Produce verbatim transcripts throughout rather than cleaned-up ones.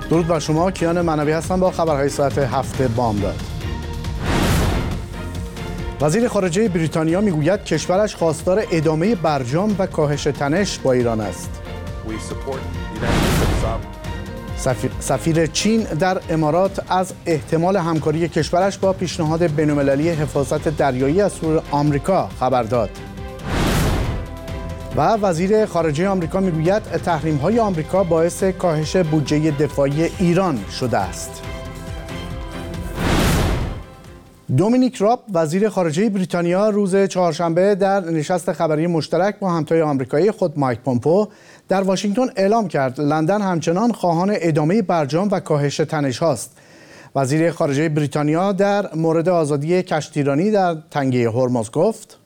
درود بر شما، کیان منوی هستم با خبرهای ساعت هفت بامداد. وزیر خارجه بریتانیا میگوید کشورش خواستار ادامه برجام و کاهش تنش با ایران است. سفیر, سفیر چین در امارات از احتمال همکاری کشورش با پیشنهاد بین‌المللی حفاظت دریایی از سوی آمریکا خبر داد. و وزیر خارجه آمریکا میگوید تحریم‌های آمریکا باعث کاهش بودجه دفاعی ایران شده است. دومینیک راب وزیر خارجه بریتانیا روز چهارشنبه در نشست خبری مشترک با همتای آمریکایی خود مایک پومپئو در واشنگتن اعلام کرد لندن همچنان خواهان ادامه برجام و کاهش تنش هاست. وزیر خارجه بریتانیا در مورد آزادی کشتیرانی در تنگه هرمز گفت: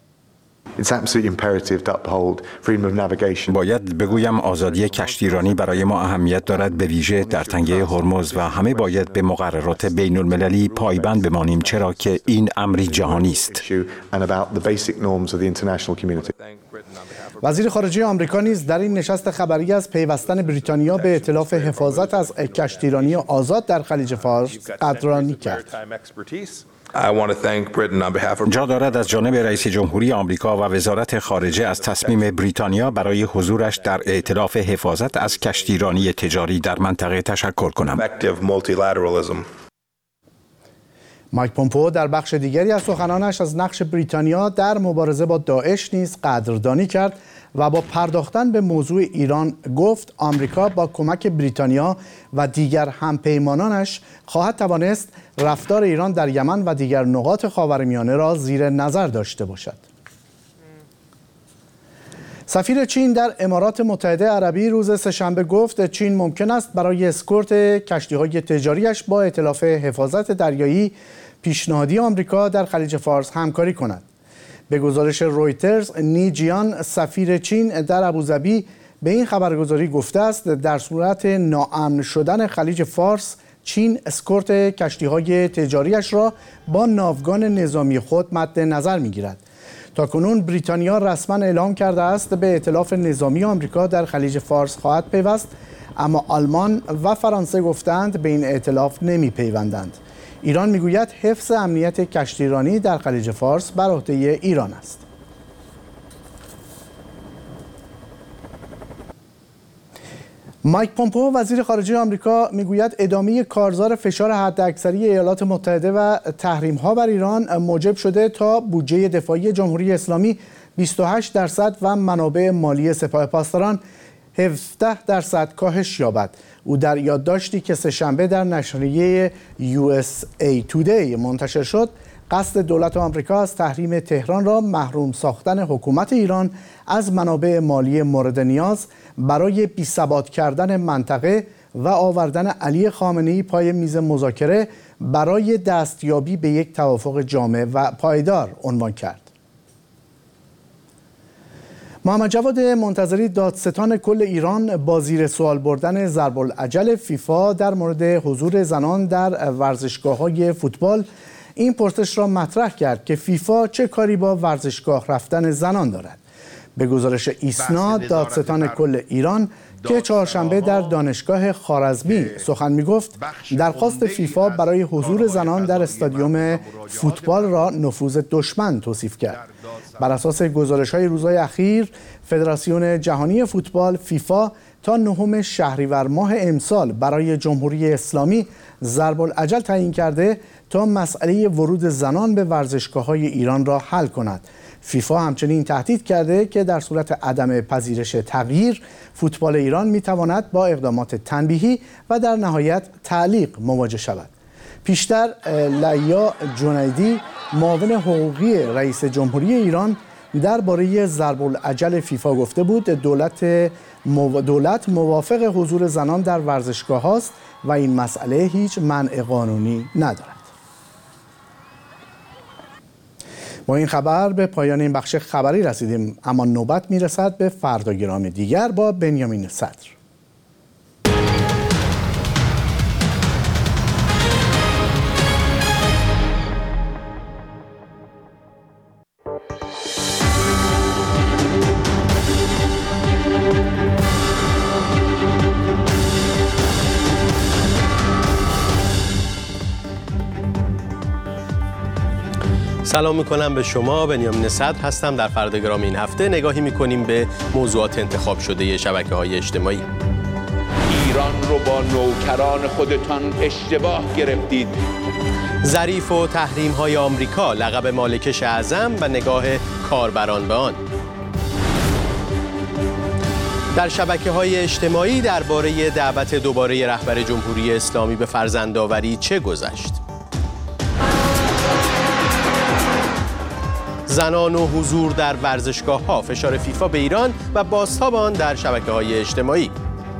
باید بگویم آزادی کشتیرانی برای ما اهمیت دارد، به ویژه در تنگه هرمز، و همه باید به مقررات بین المللی پایبند بمانیم، چرا که این امری جهانی است. وزیر خارجه آمریکا نیز در این نشست خبری از پیوستن بریتانیا به ائتلاف حفاظت از کشتیرانی آزاد در خلیج فارس قدردانی کرد. جا دارد از جانب رئیس جمهوری آمریکا و وزارت خارجه از تصمیم بریتانیا برای حضورش در ائتلاف حفاظت از کشتیرانی تجاری در منطقه تشکر کنم. مایک پومپئو در بخش دیگری از سخنانش از نقش بریتانیا در مبارزه با داعش نیز قدردانی کرد و با پرداختن به موضوع ایران گفت آمریکا با کمک بریتانیا و دیگر همپیمانانش خواهد توانست رفتار ایران در یمن و دیگر نقاط خاورمیانه را زیر نظر داشته باشد. سفیر چین در امارات متحده عربی روز سه‌شنبه گفت چین ممکن است برای اسکورت کشتی‌های تجاریش با ائتلاف حفاظت دریایی پیشنهادی آمریکا در خلیج فارس همکاری کند. به گزارش رویترز، نی جیان سفیر چین در ابوظبی به این خبرگزاری گفته است در صورت ناامن شدن خلیج فارس چین اسکورت کشتی‌های تجاریش را با ناوگان نظامی خود مد نظر می‌گیرد. تاکنون بریتانیا رسما اعلام کرده است به ائتلاف نظامی آمریکا در خلیج فارس خواهد پیوست، اما آلمان و فرانسه گفتند به این ائتلاف نمی‌پیوندند. ایران میگوید حفظ امنیت کشتیرانی در خلیج فارس بر عهده ایران است. مایک پومپئو وزیر خارجه آمریکا میگوید ادامه کارزار فشار حداکثری ایالات متحده و تحریم‌ها بر ایران موجب شده تا بودجه دفاعی جمهوری اسلامی بیست و هشت درصد و منابع مالی سپاه پاسداران هفده درصد کاهش یابد. او در یادداشتی که سه‌شنبه در نشریه یو اس ای تودی منتشر شد، قصد دولت آمریکا از تحریم تهران را محروم ساختن حکومت ایران از منابع مالی مورد نیاز برای بی‌ثبات کردن منطقه و آوردن علی خامنه‌ای پای میز مذاکره برای دستیابی به یک توافق جامع و پایدار عنوان کرد. محمد جواد منتظری دادستان کل ایران با زیر سوال بردن ضرب العجل فیفا در مورد حضور زنان در ورزشگاه‌های فوتبال این پرسش را مطرح کرد که فیفا چه کاری با ورزشگاه رفتن زنان دارد. به گزارش ایسنا دادستان کل ایران که چهارشنبه در دانشگاه خوارزمی سخن می‌گفت، درخواست فیفا برای حضور زنان در استادیوم فوتبال را نفوذ دشمن توصیف کرد. بر اساس گزارش‌های روزهای اخیر، فدراسیون جهانی فوتبال فیفا تا نهم شهریور ماه امسال برای جمهوری اسلامی ضرب العجل تعیین کرده تا مسئله ورود زنان به ورزشگاه‌های ایران را حل کند. فیفا همچنین تهدید کرده که در صورت عدم پذیرش تغییر، فوتبال ایران می‌تواند با اقدامات تنبیهی و در نهایت تعلیق مواجه شود. پیشتر لیا جنیدی، معاون حقوقی رئیس جمهوری ایران، درباره ضرب العجل فیفا گفته بود دولت مو... دولت موافق حضور زنان در ورزشگاه هاست و این مسئله هیچ منع قانونی ندارد. با این خبر به پایان این بخش خبری رسیدیم، اما نوبت میرسد به فرداگرام دیگر با بنیامین صدر. سلام میکنم به شما. بنیامین صدر هستم. در فرداگرام این هفته نگاهی میکنیم به موضوعات انتخاب شده شبکه‌های اجتماعی. ایران رو با نوکران خودتان اشتباه گرفتید. ظریف و تحریم‌های آمریکا، لقب مالکش اعظم و نگاه کاربران به آن. در شبکه‌های اجتماعی درباره دعوت دوباره رهبر جمهوری اسلامی به فرزندآوری چه گذشت؟ زنان و حضور در ورزشگاه‌ها، فشار فیفا به ایران و بازتاب آن در شبکه‌های اجتماعی.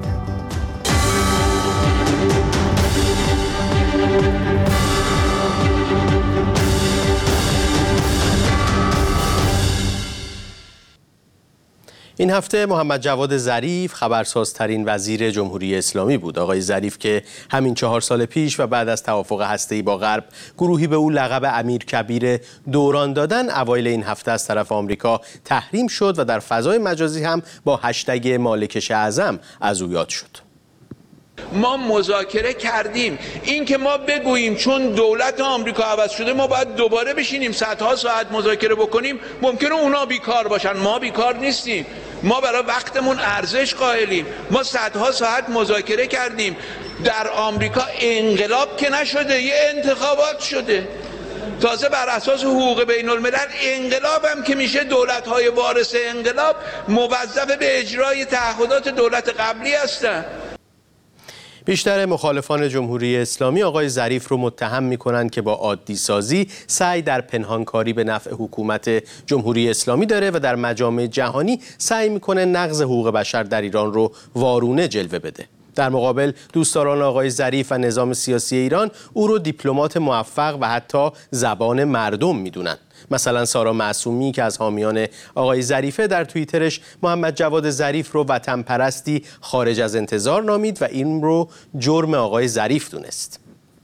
این هفته محمد جواد ظریف خبرسازترین وزیر جمهوری اسلامی بود. آقای ظریف که همین چهار سال پیش و بعد از توافق هسته‌ای با غرب گروهی به او لقب امیرکبیر دوران دادن، اوایل این هفته از طرف آمریکا تحریم شد و در فضای مجازی هم با هشتگ مالکش اعظم از او یاد شد. ما مذاکره کردیم. این که ما بگوییم چون دولت آمریکا عوض شده ما باید دوباره بشینیم صدها ساعت مذاکره بکنیم، ممکنه اونا بیکار باشن، ما بیکار نیستیم. ما برای وقتمون ارزش قائلیم. ما صدها ساعت مذاکره کردیم. در آمریکا انقلاب که نشده، یه انتخابات شده. تازه بر اساس حقوق بین الملل انقلاب هم که میشه دولت‌های وارث انقلاب موظف به اجرای تعهدات دولت قبلی هستند. بیشتر مخالفان جمهوری اسلامی آقای ظریف رو متهم می‌کنند که با عادی سازی سعی در پنهانکاری به نفع حکومت جمهوری اسلامی داره و در مجامع جهانی سعی می‌کنه نقض حقوق بشر در ایران رو وارونه جلوه بده. در مقابل دوستداران آقای ظریف و نظام سیاسی ایران او رو دیپلمات موفق و حتی زبان مردم می‌دونن. مثلا سارا معصومی که از حامیان آقای ظریفه در توییترش محمد جواد ظریف رو وطن پرستی خارج از انتظار نامید و این رو جرم آقای ظریف دونست.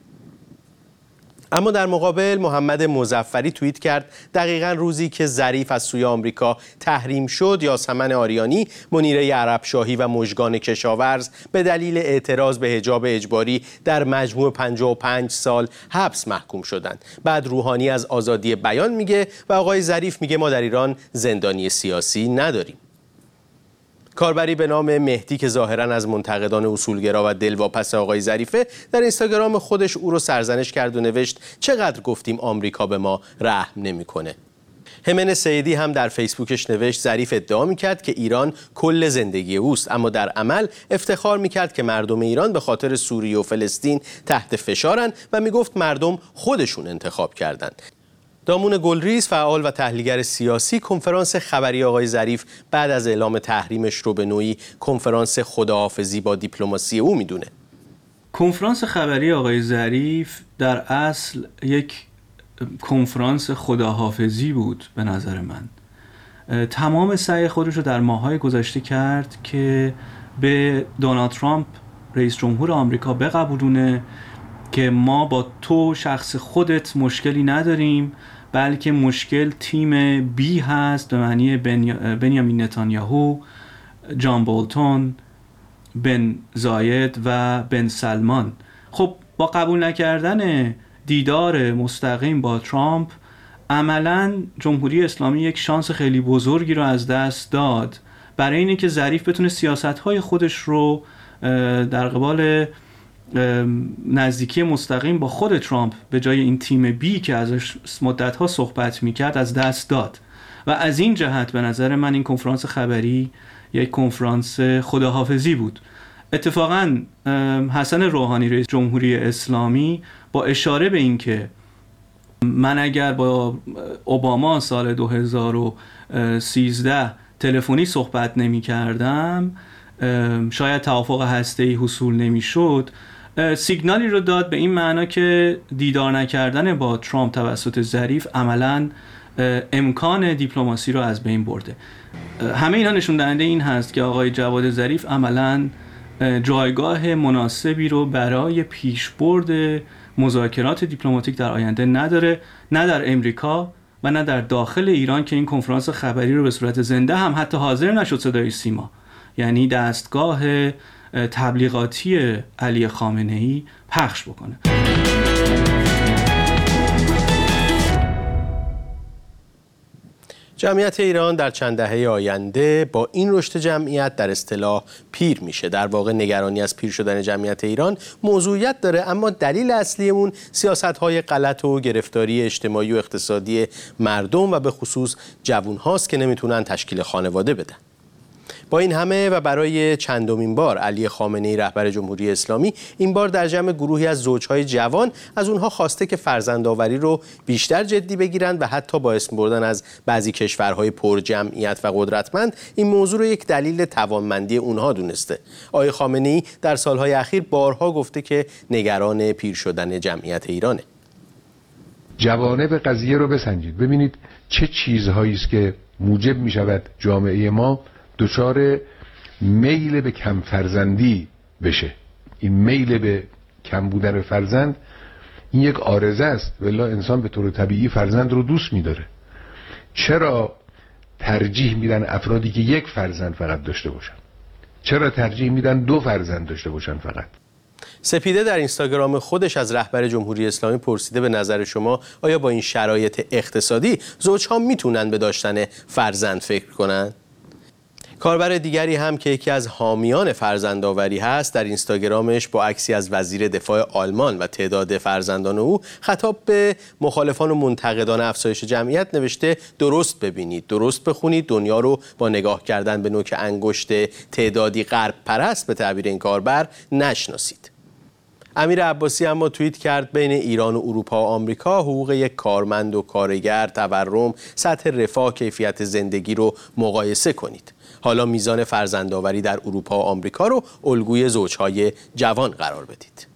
اما در مقابل محمد مظفری توییت کرد دقیقاً روزی که ظریف از سوی آمریکا تحریم شد، یاسمن آریانی، منیره عربشاهی و مژگان کشاورز به دلیل اعتراض به حجاب اجباری در مجموع پنجاه و پنج سال حبس محکوم شدند. بعد روحانی از آزادی بیان میگه و آقای ظریف میگه ما در ایران زندانی سیاسی نداریم. کاربری به نام مهدی که ظاهراً از منتقدان اصولگرا و دلواپس آقای ظریفه در اینستاگرام خودش او رو سرزنش کرد و نوشت چقدر گفتیم آمریکا به ما رحم نمی‌کنه. همن سیدی هم در فیسبوکش نوشت ظریف ادعا می‌کرد که ایران کل زندگی اوست، اما در عمل افتخار می‌کرد که مردم ایران به خاطر سوریه و فلسطین تحت فشارن و میگفت مردم خودشون انتخاب کردند. دامون گلریز، فعال و تحلیلگر سیاسی، کنفرانس خبری آقای ظریف بعد از اعلام تحریمش رو به نوعی کنفرانس خداحافظی با دیپلماسی او میدونه. کنفرانس خبری آقای ظریف در اصل یک کنفرانس خداحافظی بود به نظر من. تمام سعی خودش رو در ماه‌های گذشته کرد که به دونالد ترامپ رئیس جمهور آمریکا بقبولونه که ما با تو شخص خودت مشکلی نداریم، بلکه مشکل تیم بی هست به معنی بنیامین نتانیاهو، جان بولتون، بن زاید و بن سلمان. خب با قبول نکردن دیدار مستقیم با ترامپ عملاً جمهوری اسلامی یک شانس خیلی بزرگی رو از دست داد برای اینه که ظریف بتونه سیاست‌های خودش رو در قبال نزدیکی مستقیم با خود ترامپ به جای این تیم بی که ازش مدت‌ها صحبت می‌کرد از دست داد و از این جهت به نظر من این کنفرانس خبری یک کنفرانس خداحافظی بود. اتفاقاً حسن روحانی رئیس جمهوری اسلامی با اشاره به این که من اگر با اوباما سال دو هزار و سیزده تلفنی صحبت نمی‌کردم شاید توافق هسته‌ای حصول نمی‌شد، سیگنالی رو داد به این معنا که دیدار نکردن با ترامپ توسط ظریف عملاً امکان دیپلماسی رو از بین برده. همه اینا نشون دهنده این هست که آقای جواد ظریف عملاً جایگاه مناسبی رو برای پیشبرد مذاکرات دیپلماتیک در آینده نداره، نه در امریکا و نه در داخل ایران که این کنفرانس خبری رو به صورت زنده هم حتی حاضر نشد صدای سیما، یعنی دستگاه تبلیغاتی علی خامنه‌ای پخش بکنه. جمعیت ایران در چند دهه آینده با این رشد جمعیت در اصطلاح پیر میشه. در واقع نگرانی از پیر شدن جمعیت ایران موضوعیت داره، اما دلیل اصلی اون سیاست‌های غلط و گرفتاری اجتماعی و اقتصادی مردم و به خصوص جوان‌هاست که نمیتونن تشکیل خانواده بدن. با این همه و برای چندمین بار علی خامنه‌ای رهبر جمهوری اسلامی این بار در جمع گروهی از زوجهای جوان از اونها خواسته که فرزندآوری رو بیشتر جدی بگیرند و حتی با اسم بردن از بعضی کشورهای پر جمعیت و قدرتمند این موضوع رو یک دلیل توانمندی اونها دونسته. آقای خامنه‌ای در سالهای اخیر بارها گفته که نگران پیر شدن جمعیت ایرانه. جوانب قضیه رو بسنجید، ببینید چه چیزهایی است که موجب می شود جامعه ما دچار میل به کم فرزندی بشه. این میل به کم بودن فرزند این یک عارضه است، ولی انسان به طور طبیعی فرزند رو دوست می‌داره. چرا ترجیح میدن افرادی که یک فرزند فقط داشته باشن؟ چرا ترجیح میدن دو فرزند داشته باشن فقط؟ سپیده در اینستاگرام خودش از رهبر جمهوری اسلامی پرسیده به نظر شما آیا با این شرایط اقتصادی زوجها میتونن به داشتن فرزند فکر کنن؟ کاربر دیگری هم که یکی از حامیان فرزندآوری هست در اینستاگرامش با عکسی از وزیر دفاع آلمان و تعداد فرزندان او خطاب به مخالفان و منتقدان افزایش جمعیت نوشته درست ببینید، درست بخونید، دنیا رو با نگاه کردن به نوک انگشت تعدادی غرب پرست به تعبیر این کاربر نشناسید. امیر عباسی اما توییت کرد بین ایران و اروپا و آمریکا حقوق یک کارمند و کارگر، تورم، سطح رفاه، کیفیت زندگی رو مقایسه کنید. حالا میزان فرزندآوری در اروپا و آمریکا رو الگوی زوجهای جوان قرار بدید.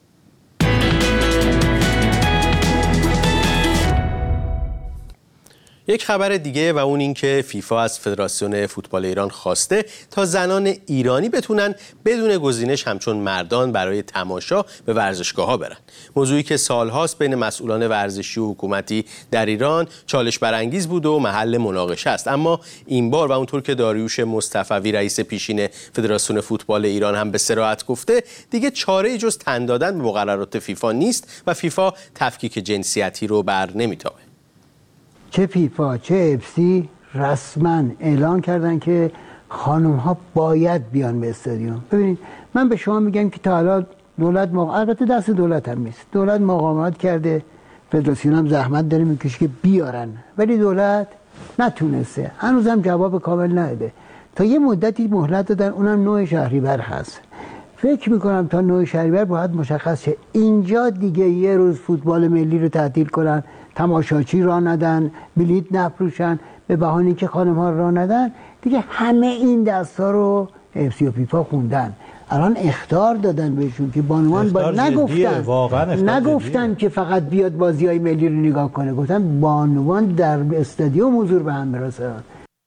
یک خبر دیگه و اون این که فیفا از فدراسیون فوتبال ایران خواسته تا زنان ایرانی بتونن بدون گزینش همچون مردان برای تماشا به ورزشگاه‌ها برن. موضوعی که سالهاست بین مسئولان ورزشی و حکومتی در ایران چالش برانگیز بود و محل مناقشه است، اما این بار و اونطور که داریوش مصطفی رئیس پیشین فدراسیون فوتبال ایران هم به صراحت گفته دیگه چاره‌ای جز تن دادن به مقررات فیفا نیست و فیفا تفکیک جنسیتی رو بر نمی‌تابه. چه فیفا چه اف سی رسما اعلان کردن که خانم ها باید بیان به استادیوم. ببینید من به شما میگم که تا حالا دولت مق... البته دست دولت هم نیست، دولت مقاومت کرده، فدراسیون هم زحمت داره میکشه که بیارن، ولی دولت نتونسته، هنوزم جواب کامل نداده. تا یه مدتی مهلت دادن، اونم نوع شهریور هست. فکر میکنم تا نوع شهریور باید مشخص شه. اینجا دیگه یه روز فوتبال ملی رو تعطیل کنن، تماشاچی راه ندن، بلیط نفروشن به بهانه که خانم ها راه ندن، دیگه همه این دستا رو اف سی و فیفا خوندن. الان اخطار دادن بهشون که بانوان با... نگفتن نگفتن که فقط بیاد بازی‌های ملی رو نگاه کنه، گفتن بانوان در استادیوم حضور به هم برسن.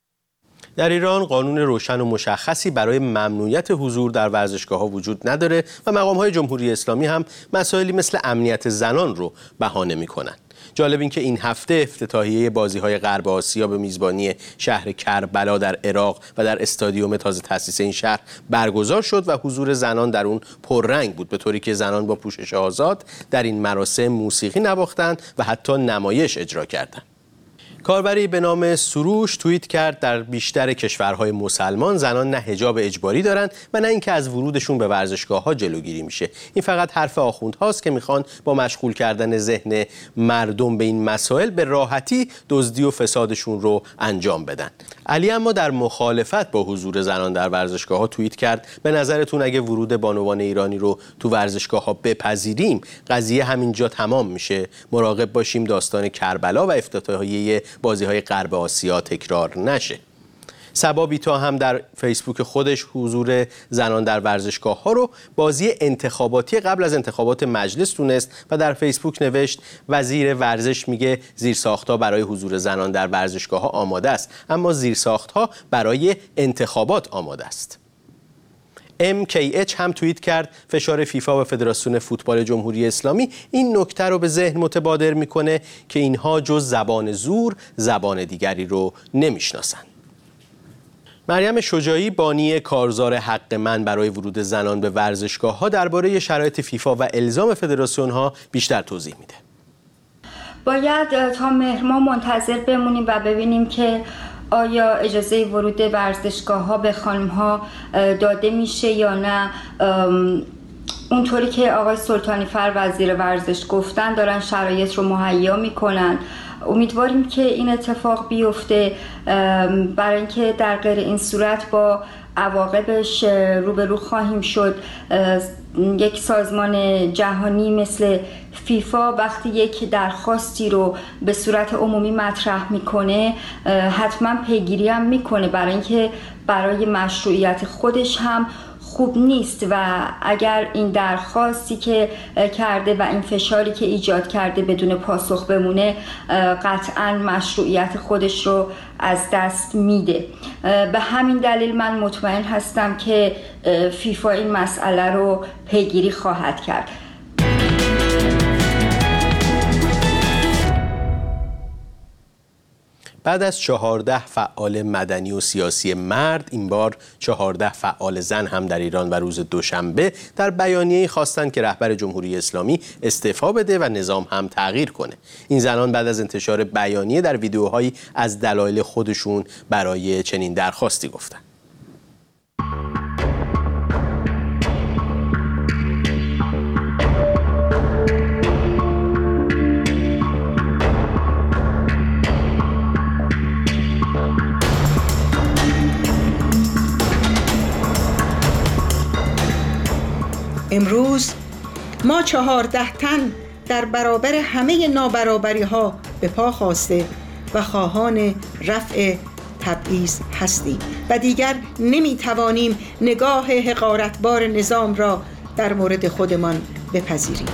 در ایران قانون روشن و مشخصی برای ممنوعیت حضور در ورزشگاه‌ها وجود نداره و مقام‌های جمهوری اسلامی هم مسائلی مثل امنیت زنان رو بهانه می‌کنن. جالب این که این هفته افتتاحیه بازی‌های غرب آسیا به میزبانی شهر کربلا در عراق و در استادیوم تازه تأسیس این شهر برگزار شد و حضور زنان در اون پررنگ بود، به طوری که زنان با پوشش آزاد در این مراسم موسیقی نواختند و حتی نمایش اجرا کردند. کاربری به نام سروش توییت کرد در بیشتر کشورهای مسلمان زنان نه حجاب اجباری دارن و نه اینکه از ورودشون به ورزشگاه‌ها جلوگیری میشه. این فقط حرف آخوندهاست که میخوان با مشغول کردن ذهن مردم به این مسائل به راحتی دزدی و فسادشون رو انجام بدن. علی اما در مخالفت با حضور زنان در ورزشگاه‌ها توییت کرد به نظرتون اگه ورود بانوان ایرانی رو تو ورزشگاه‌ها بپذیریم قضیه همینجا تمام میشه؟ مراقب باشیم داستان کربلا و افتتاحیه بازی‌های غرب آسیا تکرار نشه. سبابیتا هم در فیسبوک خودش حضور زنان در ورزشگاه‌ها رو بازی انتخاباتی قبل از انتخابات مجلس دونست و در فیسبوک نوشت وزیر ورزش میگه زیرساخت‌ها برای حضور زنان در ورزشگاه‌ها آماده است، اما زیرساخت‌ها برای انتخابات آماده است. ام کی اچ هم توییت کرد فشار فیفا و فدراسیون فوتبال جمهوری اسلامی این نکته رو به ذهن متبادر میکنه که اینها جز زبان زور زبان دیگری رو نمیشناسن. مریم شجاعی بانی کارزار حق من برای ورود زنان به ورزشگاه‌ها درباره شرایط فیفا و الزام فدراسیون‌ها بیشتر توضیح میده. باید تا مهر ماه منتظر بمونیم و ببینیم که آیا اجازه ورود ورزشگاه ها به خانم ها داده میشه یا نه؟ اونطوری که آقای سلطانی فر وزیر ورزش گفتن دارن شرایط رو مهیا میکنن. امیدواریم که این اتفاق بیفته، برای اینکه در غیر این صورت با عواقبش روبرو خواهیم شد. یک سازمان جهانی مثل فیفا وقتی یک درخواستی رو به صورت عمومی مطرح میکنه حتما پیگیری هم میکنه، برای اینکه برای مشروعیت خودش هم خوب نیست و اگر این درخواستی که کرده و این فشاری که ایجاد کرده بدون پاسخ بمونه قطعاً مشروعیت خودش رو از دست میده. به همین دلیل من مطمئن هستم که فیفا این مسئله رو پیگیری خواهد کرد. بعد از چهارده فعال مدنی و سیاسی مرد، این بار چهارده فعال زن هم در ایران و روز دوشنبه در بیانیه‌ای خواستند که رهبر جمهوری اسلامی استعفا بده و نظام هم تغییر کنه. این زنان بعد از انتشار بیانیه در ویدیوهایی از دلایل خودشون برای چنین درخواستی گفتن. امروز ما چهارده تن در برابر همه نابرابری ها به پا خواسته و خواهان رفع تبعیض هستیم و دیگر نمی توانیم نگاه حقارتبار نظام را در مورد خودمان بپذیریم.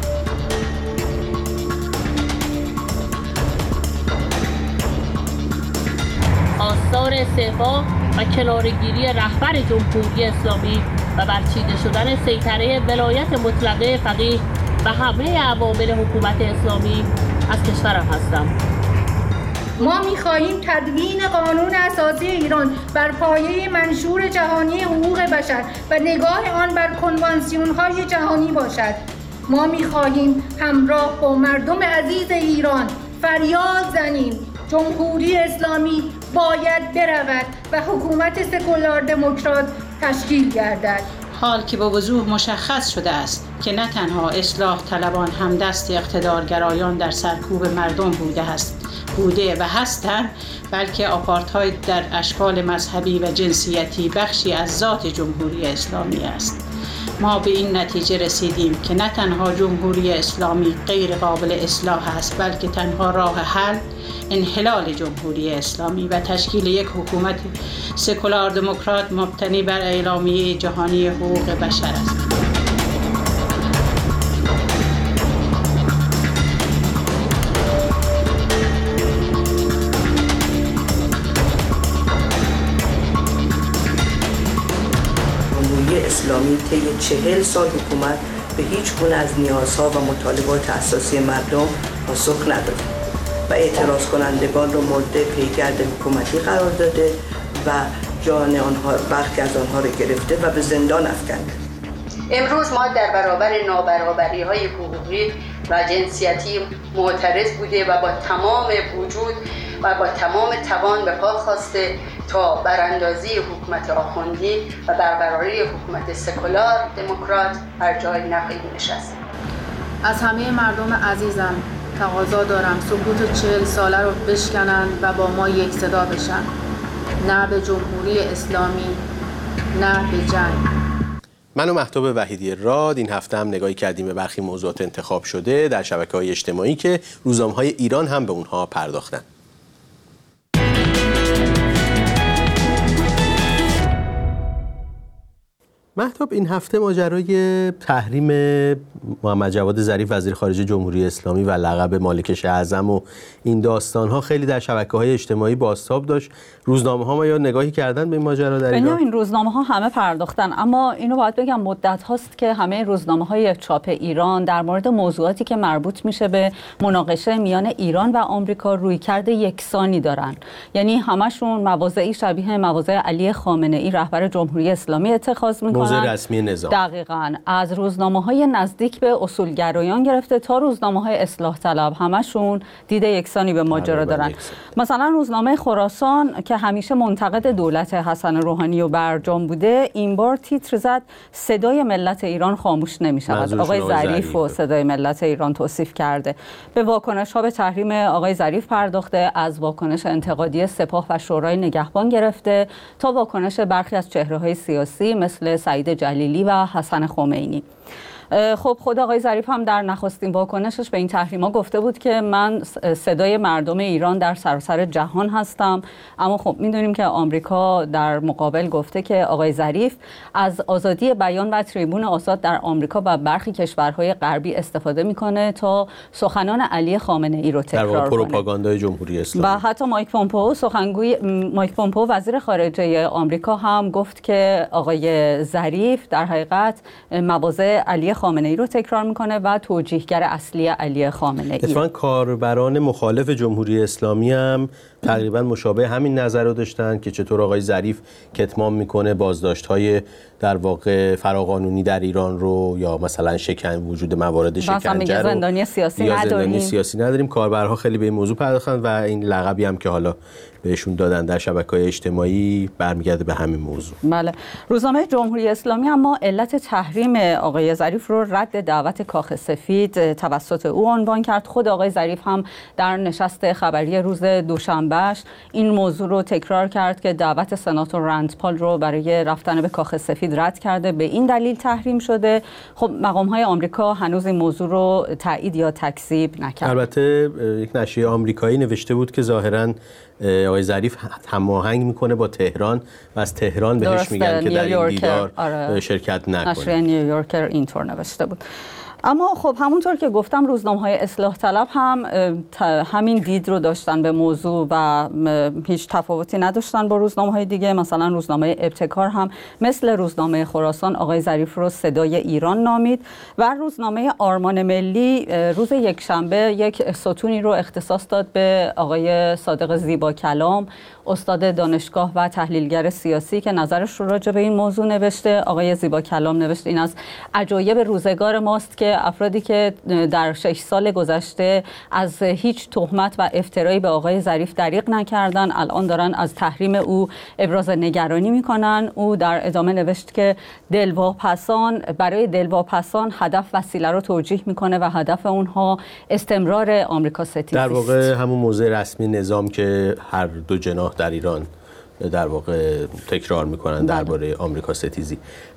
خواستار استعفا و کناره‌گیری رهبر جمهوری اسلامی و برچیده شدن سیطره ولایت مطلقه فقیه و همه عوامل حکومت اسلامی از کشورم هستم. ما می‌خواهیم تدوین قانون اساسی ایران بر پایه منشور جهانی حقوق بشر و نگاه آن بر کنوانسیون‌های جهانی باشد. ما می‌خواهیم همراه با مردم عزیز ایران فریاد زنیم جمهوری اسلامی باید برود و حکومت سکولار دموکرات تشکیل گردد. حال که با وضوح مشخص شده است که نه تنها اصلاح طلبان هم دست اقتدارگرایان در سرکوب مردم بوده است بوده و هستند، بلکه آپارتاید در اشکال مذهبی و جنسیتی بخشی از ذات جمهوری اسلامی است. ما به این نتیجه رسیدیم که نه تنها جمهوری اسلامی غیر قابل اصلاح است، بلکه تنها راه حل انحلال جمهوری اسلامی و تشکیل یک حکومت سکولار دموکرات مبتنی بر اعلامیه جهانی حقوق بشر است. جمهوری اسلامی طی چهل سال حکومت به هیچ گونه از نیازها و مطالبات اساسی مردم پاسخ نداده و اعتراض کنندگان رو مورد پیگرد حکومتی قرار داده و جان آنها برخی از آنها رو گرفته و به زندان افکنده. امروز ما در برابر نابرابری های حقوقی و جنسیتی معترض بوده و با تمام وجود و با تمام توان به پا خواسته تا براندازی حکومت آخوندی و برقراری حکومت سکولار دموکرات بر جای نخواهیم نشست. از همه مردم عزیزم تقاضا دارم سکوت چهل ساله رو بشکنن و با ما یک صدا بشن. نه به جمهوری اسلامی، نه به جنگ. من و مهتاب وحیدی راد این هفته هم نگاهی کردیم به برخی موضوعات انتخاب شده در شبکه‌های اجتماعی که روزنامه‌های ایران هم به اونها پرداختن. مهتاب، این هفته ماجرای تحریم محمد جواد ظریف وزیر خارجه جمهوری اسلامی و لقب مالک اعظم و این داستان‌ها خیلی در شبکه‌های اجتماعی بازتاب داشت. روزنامه‌ها ما یا نگاهی کردن به این ماجرا در ایران؟ این روزنامه‌ها همه پرداختن، اما اینو باید بگم مدت هاست که همه روزنامه‌های چاپ ایران در مورد موضوعاتی که مربوط میشه به مناقشه میان ایران و آمریکا رویکرد یکسانی دارن. یعنی همشون مواضعی شبیه مواضع علی خامنه‌ای رهبر جمهوری اسلامی اتخاذ میکنن. موضع رسمی نظام. دقیقاً از روزنامه‌های نزدیک به اصولگرایان گرفته تا روزنامه‌های اصلاح طلب همشون دید یکسانی به ماجرا دارن. مثلا روزنامه خراسان که همیشه منتقد دولت حسن روحانی و برجام بوده، این بار تیتر زد صدای ملت ایران خاموش نمی‌شود. آقای ظریف و صدای ملت ایران توصیف کرده. به واکنش‌ها به تحریم آقای ظریف پرداخته، از واکنش انتقادی سپاه و شورای نگهبان گرفته تا واکنش برخی از چهره‌های سیاسی مثل سعید جلیلی و حسن خمینی. خب خود آقای ظریف هم در نخستین واکنشش به این تحریم‌ها گفته بود که من صدای مردم ایران در سراسر جهان هستم، اما خب می‌دونیم که آمریکا در مقابل گفته که آقای ظریف از آزادی بیان و تریبون آزاد در آمریکا و برخی کشورهای غربی استفاده می‌کنه تا سخنان علی خامنه‌ای رو تکرار کنه. پروپاگاندای جمهوری اسلامی. و حتی مایک پومپئو سخنگوی مایک پومپئو وزیر خارجه آمریکا هم گفت که آقای ظریف در حقیقت مواضع علی خامنه‌ای رو تکرار میکنه و توجیهگر اصلی علی خامنه‌ای. اتفاقاً کاربران مخالف جمهوری اسلامی هم تقریبا مشابه همین نظر رو داشتن که چطور آقای ظریف کتمان میکنه بازداشت‌های در واقع فراقانونی در ایران رو، یا مثلا شکن وجود موارد شکنجه رو، زندانی سیاسی یا نداریم. زندانی سیاسی نداریم. کاربرها خیلی به این موضوع پرداختن و این لقبی هم که حالا بهشون دادن در شبکه‌های اجتماعی برمیگرده به همین موضوع. بله. روزنامه جمهوری اسلامی اما علت تحریم آقای ظریف رو رد دعوت کاخ سفید توسط او عنوان کرد. خود آقای ظریف هم در نشست خبری روز دوشنبهش این موضوع رو تکرار کرد که دعوت سناتور رند پال رو برای رفتن به کاخ سفید رد کرده، به این دلیل تحریم شده. خب مقام‌های آمریکا هنوز این موضوع رو تایید یا تکذیب نکرد. البته یک نشریه آمریکایی نوشته بود که ظاهراً آقای ظریف هماهنگ میکنه با تهران و از تهران بهش میگن که در این دیدار آره. شرکت نکنه. نشریه نیویورکر اینطور نوشته بود. اما خب همونطور که گفتم روزنامه‌های اصلاح طلب هم همین دید رو داشتن به موضوع و هیچ تفاوتی نداشتن با روزنامه‌های دیگه. مثلا روزنامه ابتکار هم مثل روزنامه خراسان آقای ظریف رو صدای ایران نامید و روزنامه آرمان ملی روز یکشنبه یک ستونی رو اختصاص داد به آقای صادق زیبا کلام، استاد دانشگاه و تحلیلگر سیاسی که نظرش رو راجع به این موضوع نوشته. آقای زیبا کلام نوشته این از عجایب روزگار ماست که افرادی که در شش سال گذشته از هیچ تهمت و افترایی به آقای ظریف دریغ نکردن الان دارن از تحریم او ابراز نگرانی میکنن. او در ادامه نوشت که دلواپسان برای دلواپسان هدف وسیله رو توجیه میکنه و هدف اونها استمرار آمریکا ستیزی در واقع همون موضع رسمی نظام که هر دو جناح در ایران در واقع تکرار میکنن درباره آمریکا ستیزی.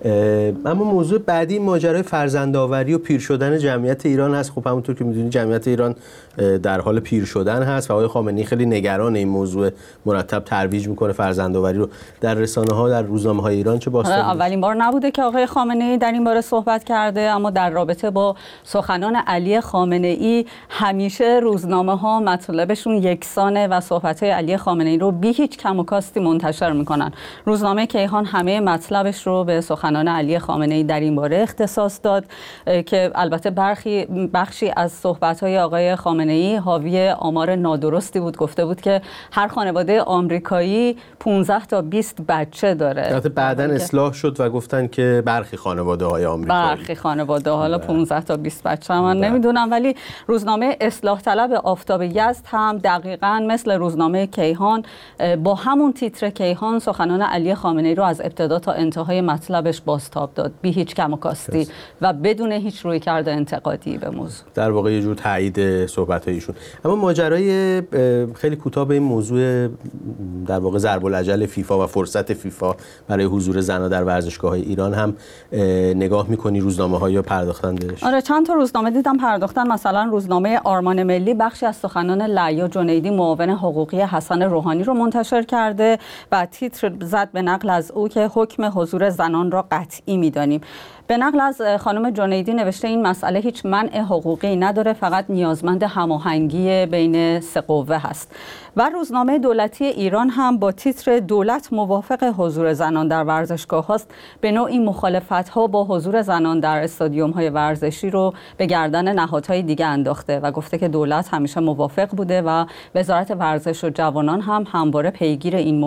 اما موضوع بعدی ماجرای فرزندآوری و پیر شدن جمعیت ایران هست. خب همونطور که میدونید جمعیت ایران در حال پیر شدن هست و آقای خامنه‌ای خیلی نگران این موضوع، مرتب ترویج میکنه فرزندآوری رو در رسانه‌ها، در روزنامه‌های ایران. چه باستانی؟ اولین بار نبوده که آقای خامنه‌ای در این باره صحبت کرده، اما در رابطه با سخنان علی خامنه‌ای همیشه روزنامه‌ها مطلبشون یکسانه و صحبت‌های علی خامنه‌ای رو بی هیچ کم و کاستی منتشر میکنن. روزنامه کیهان همه مطلبش رو به سخنان علی خامنه‌ای در این باره اختصاص داد که البته برخی بخشی از صحبت‌های آقای خامنه‌ای حاوی آمار نادرستی بود. گفته بود که هر خانواده آمریکایی پانزده تا بیست بچه داره. البته بعداً اصلاح شد و گفتن که برخی خانواده‌های آمریکایی برخی خانواده حالا پانزده تا بیست بچه من نمیدونم، ولی روزنامه اصلاح طلب آفتاب یزد هم دقیقاً مثل روزنامه کیهان با همون تیتر کیهان سخنان علی خامنه‌ای رو از ابتدا تا انتهای مطلبش بازتاب داد، بی هیچ کم و کاستی و بدون هیچ رویکرد انتقادی به موضوع. در واقع یه جور تایید صحبت‌هایشون. اما ماجرای خیلی کوتاه به این موضوع در واقع ضرب الاجل فیفا و فرصت فیفا برای حضور زنان در ورزشگاه‌های ایران هم نگاه می‌کنی؟ روزنامه‌ها یا پرداختن بهش؟ آره چند تا روزنامه دیدم پرداختن. مثلا روزنامه آرمان ملی بخشی از سخنان لعیا جنیدی معاون حقوقی حسن روحانی رو منتشر کرده و تیتر زد به نقل از او که حکم حضور زنان را قطعی می‌دانیم. به نقل از خانم جنیدی نوشته این مسئله هیچ منع حقوقی نداره، فقط نیازمند هماهنگی بین سه قوه هست. و روزنامه دولتی ایران هم با تیتر دولت موافق حضور زنان در ورزشگاه هاست به نوعی مخالفت ها با حضور زنان در استادیوم های ورزشی رو به گردن نهادهای دیگه انداخته و گفته که دولت همیشه موافق بوده و وزارت ورزش و جوانان هم همواره پیگیر این موضوع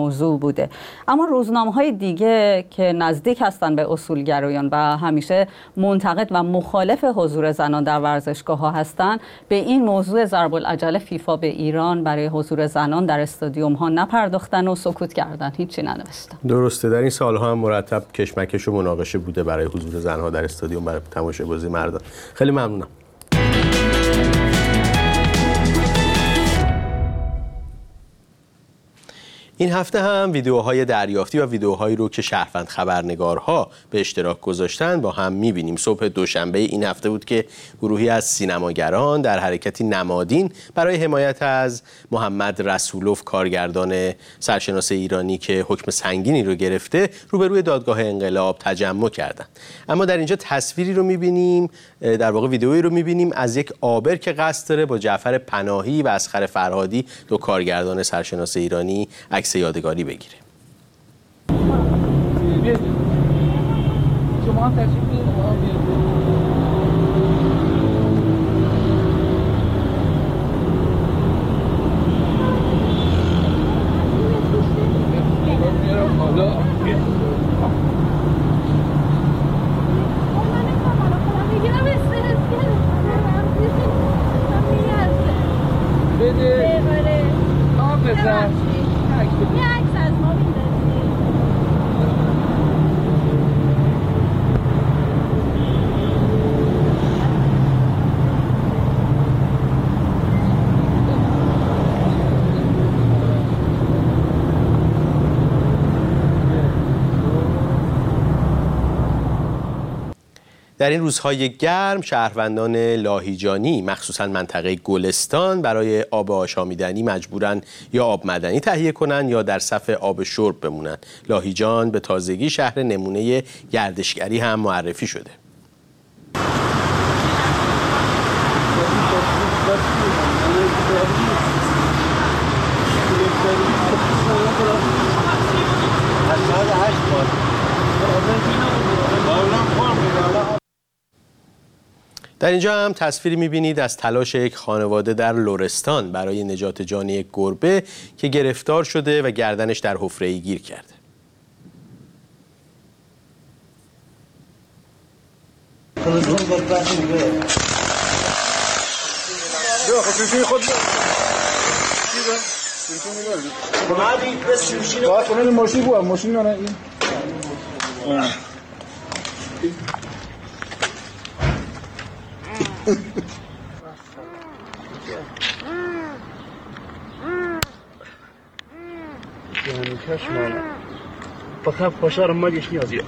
موضوع بوده. اما روزنامه‌های دیگه که نزدیک هستن به اصولگرایان و همیشه منتقد و مخالف حضور زنان در ورزشگاه‌ها هستن، به این موضوع ضرب العجل فیفا به ایران برای حضور زنان در استادیوم‌ها نپرداختن و سکوت کردن، هیچی ننوشتن. درسته، در این سال‌ها هم مرتب کشمکش و مناقشه بوده برای حضور زن‌ها در استادیوم برای تماشاگری مردان. خیلی ممنونم. این هفته هم ویدیوهای دریافتی و ویدیوهایی رو که شهروند خبرنگارها به اشتراک گذاشتن با هم می‌بینیم. صبح دوشنبه این هفته بود که گروهی از سینماگران در حرکتی نمادین برای حمایت از محمد رسولوف، کارگردان سرشناس ایرانی که حکم سنگینی رو گرفته، روبروی دادگاه انقلاب تجمع کردند. اما در اینجا تصویری رو می‌بینیم، در واقع ویدیویی رو می‌بینیم از یک آبر که قصد داره با جعفر پناهی و اصغر فرهادی، دو کارگردان سرشناس ایرانی، عکس یادگاری بگیره. در این روزهای گرم شهروندان لاهیجانی مخصوصا منطقه گلستان برای آب آشامیدنی مجبورن یا آب معدنی تهیه کنن یا در صف آب شرب بمونن. لاهیجان به تازگی شهر نمونه گردشگری هم معرفی شده. در اینجا هم تصویری می‌بینید از تلاش یک خانواده در لرستان برای نجات جان یک گربه که گرفتار شده و گردنش در حفره‌ای گیر کرده. Yani kaçma. Fakat başarım mı geçti yazıyor.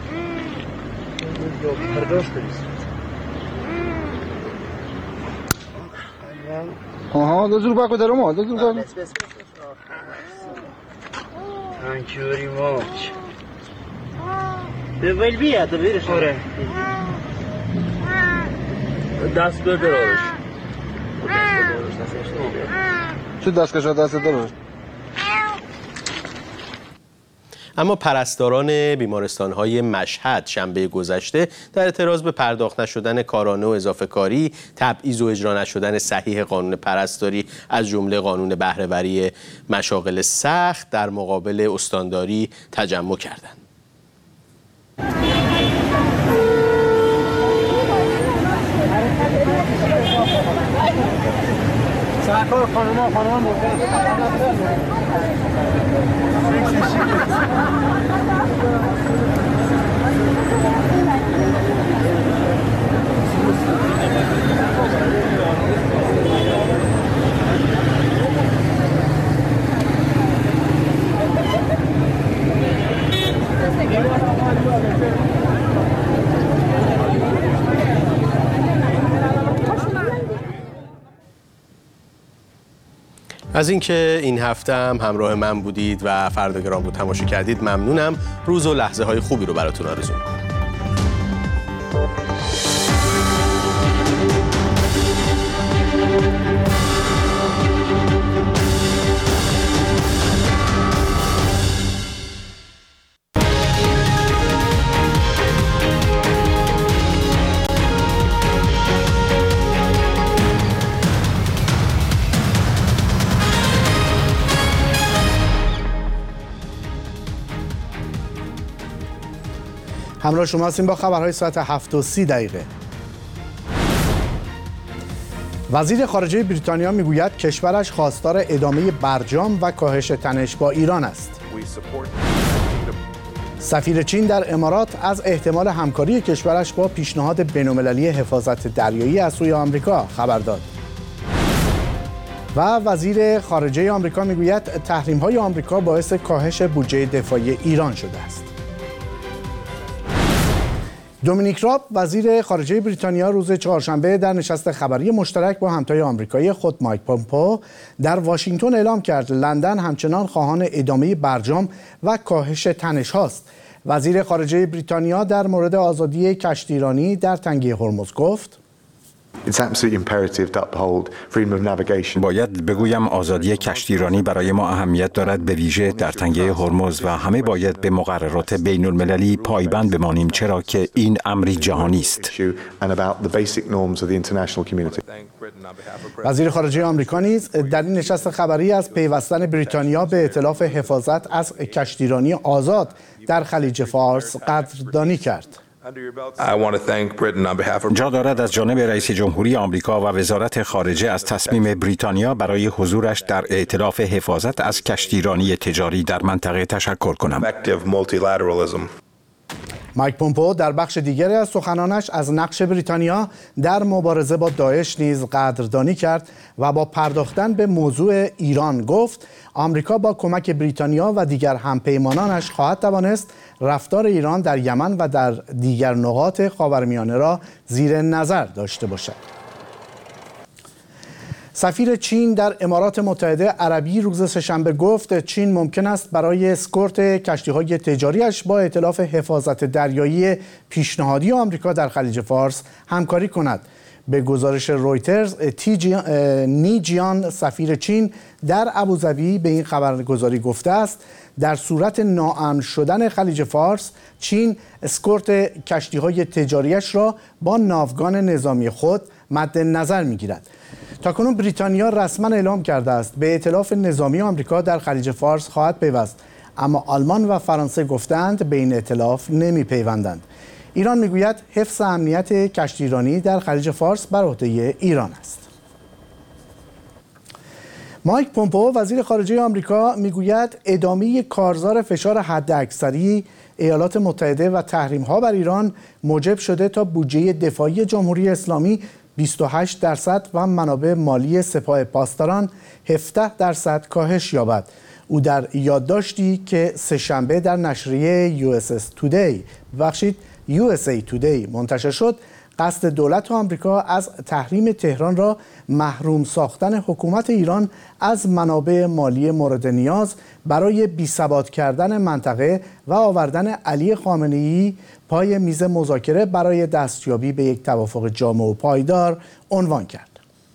Yok, kardeş deriz. Aha, da dur bak o deramo, da dur bak. Thank you very much. Det vill vi att det blir så här. دست بدارش چه دست کشا دست دارش. اما پرستاران بیمارستان‌های مشهد شنبه گذشته در اعتراض به پرداخت نشدن کارانه و اضافه کاری، تبعیض و اجرا نشدن صحیح قانون پرستاری از جمله قانون بهره‌وری مشاغل سخت در مقابل استانداری تجمع کردند. سرکار خانوما خانوما مرده از اینکه این هفته هم همراه من بودید و فردا گرام رو تماشا کردید ممنونم. روز و لحظه های خوبی رو براتون آرزو می‌کنم. همراه شما هستیم با خبرهای ساعت هفت و سی دقیقه. وزیر خارجه بریتانیا میگوید کشورش خواستار ادامه برجام و کاهش تنش با ایران است. سفیر چین در امارات از احتمال همکاری کشورش با پیشنهاد بین‌المللی حفاظت دریایی از سوی آمریکا خبر داد. و وزیر خارجه آمریکا میگوید تحریم‌های آمریکا باعث کاهش بودجه دفاعی ایران شده است. دومینیک راب وزیر خارجه بریتانیا روز چهارشنبه در نشست خبری مشترک با همتای آمریکایی خود مایک پومپئو در واشنگتن اعلام کرد لندن همچنان خواهان ادامه برجام و کاهش تنش هاست. وزیر خارجه بریتانیا در مورد آزادی کشتیرانی در تنگه هرمز گفت باید بگویم آزادی کشتیرانی برای ما اهمیت دارد، به ویژه در تنگه هرمز، و همه باید به مقررات بین المللی پایبند بمانیم، چرا که این امری جهانی است. وزیر خارجه آمریکا نیز در این نشست خبری از پیوستن بریتانیا به ائتلاف حفاظت از کشتیرانی آزاد در خلیج فارس قدردانی کرد. جا دارد از جانب رئیس جمهوری آمریکا و وزارت خارجه از تصمیم بریتانیا برای حضورش در ائتلاف حفاظت از کشتیرانی تجاری در منطقه تشکر کنم. مایک پومپئو در بخش دیگری از سخنانش از نقش بریتانیا در مبارزه با داعش نیز قدردانی کرد و با پرداختن به موضوع ایران گفت آمریکا با کمک بریتانیا و دیگر همپیمانانش خواهد توانست رفتار ایران در یمن و در دیگر نقاط خاورمیانه را زیر نظر داشته باشد. سفیر چین در امارات متحده عربی روز سه‌شنبه گفت چین ممکن است برای اسکورت کشتی‌های تجاریش با ائتلاف حفاظت دریایی پیشنهادی آمریکا در خلیج فارس همکاری کند. به گزارش رویترز، نی جیان سفیر چین در ابوظبی به این خبرگزاری گفته است در صورت ناامن شدن خلیج فارس چین اسکورت کشتی‌های تجاریش را با ناوگان نظامی خود مد نظر می‌گیرد. تاکنون بریتانیا رسما اعلام کرده است به ائتلاف نظامی آمریکا در خلیج فارس خواهد پیوست، اما آلمان و فرانسه گفتند به این ائتلاف نمی‌پیوندند. ایران میگوید حفظ امنیت کشتیرانی در خلیج فارس بر عهده ایران است. مایک پومپئو وزیر خارجه آمریکا میگوید ادامه کارزار فشار حداکثری ایالات متحده و تحریم‌ها بر ایران موجب شده تا بودجه دفاعی جمهوری اسلامی بیست و هشت درصد و منابع مالی سپاه پاسداران هفده درصد کاهش یابد. او در یادداشتی که سه‌شنبه در نشریه یو اس اس Today ببخشید یو اس ای Today منتشر شد قصد دولت آمریکا از تحریم تهران را محروم ساختن حکومت ایران از منابع مالی مورد نیاز برای بی‌ثبات کردن منطقه و آوردن علی خامنه‌ای پای میز مذاکره برای دستیابی به یک توافق جامع و پایدار عنوان کرد.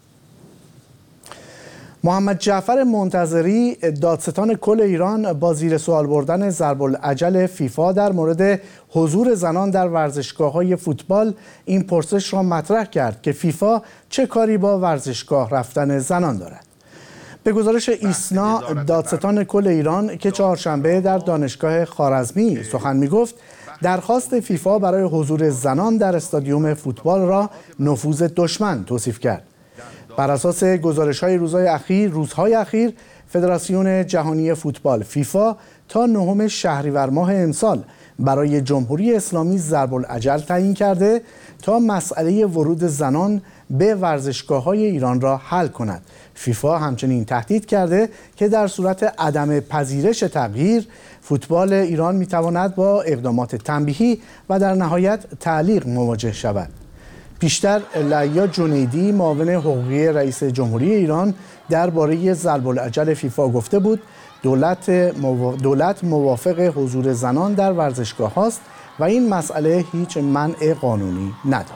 محمد جعفر منتظری دادستان کل ایران با زیر سوال بردن ضرب‌الاجل فیفا در مورد حضور زنان در ورزشگاه‌های فوتبال این پرسش را مطرح کرد که فیفا چه کاری با ورزشگاه رفتن زنان دارد. به گزارش ایسنا دادستان کل ایران که چهارشنبه در دانشگاه خوارزمی سخن می‌گفت درخواست فیفا برای حضور زنان در استادیوم فوتبال را نفوذ دشمن توصیف کرد. بر اساس گزارش‌های روزهای اخیر، روزهای اخیر فدراسیون جهانی فوتبال فیفا تا نهم شهریور ماه امسال برای جمهوری اسلامی ضرب‌الاجل تعیین کرده تا مسئله ورود زنان به ورزشگاه‌های ایران را حل کند. فیفا همچنین تهدید کرده که در صورت عدم پذیرش تغییر فوتبال ایران می‌تواند با اقدامات تنبیهی و در نهایت تعلیق مواجه شود. پیشتر لعیا جنیدی معاون حقوقی رئیس جمهوری ایران درباره ضرب‌الاجل فیفا گفته بود دولت دولت موافق حضور زنان در ورزشگاه هاست و این مسئله هیچ منع قانونی ندارد.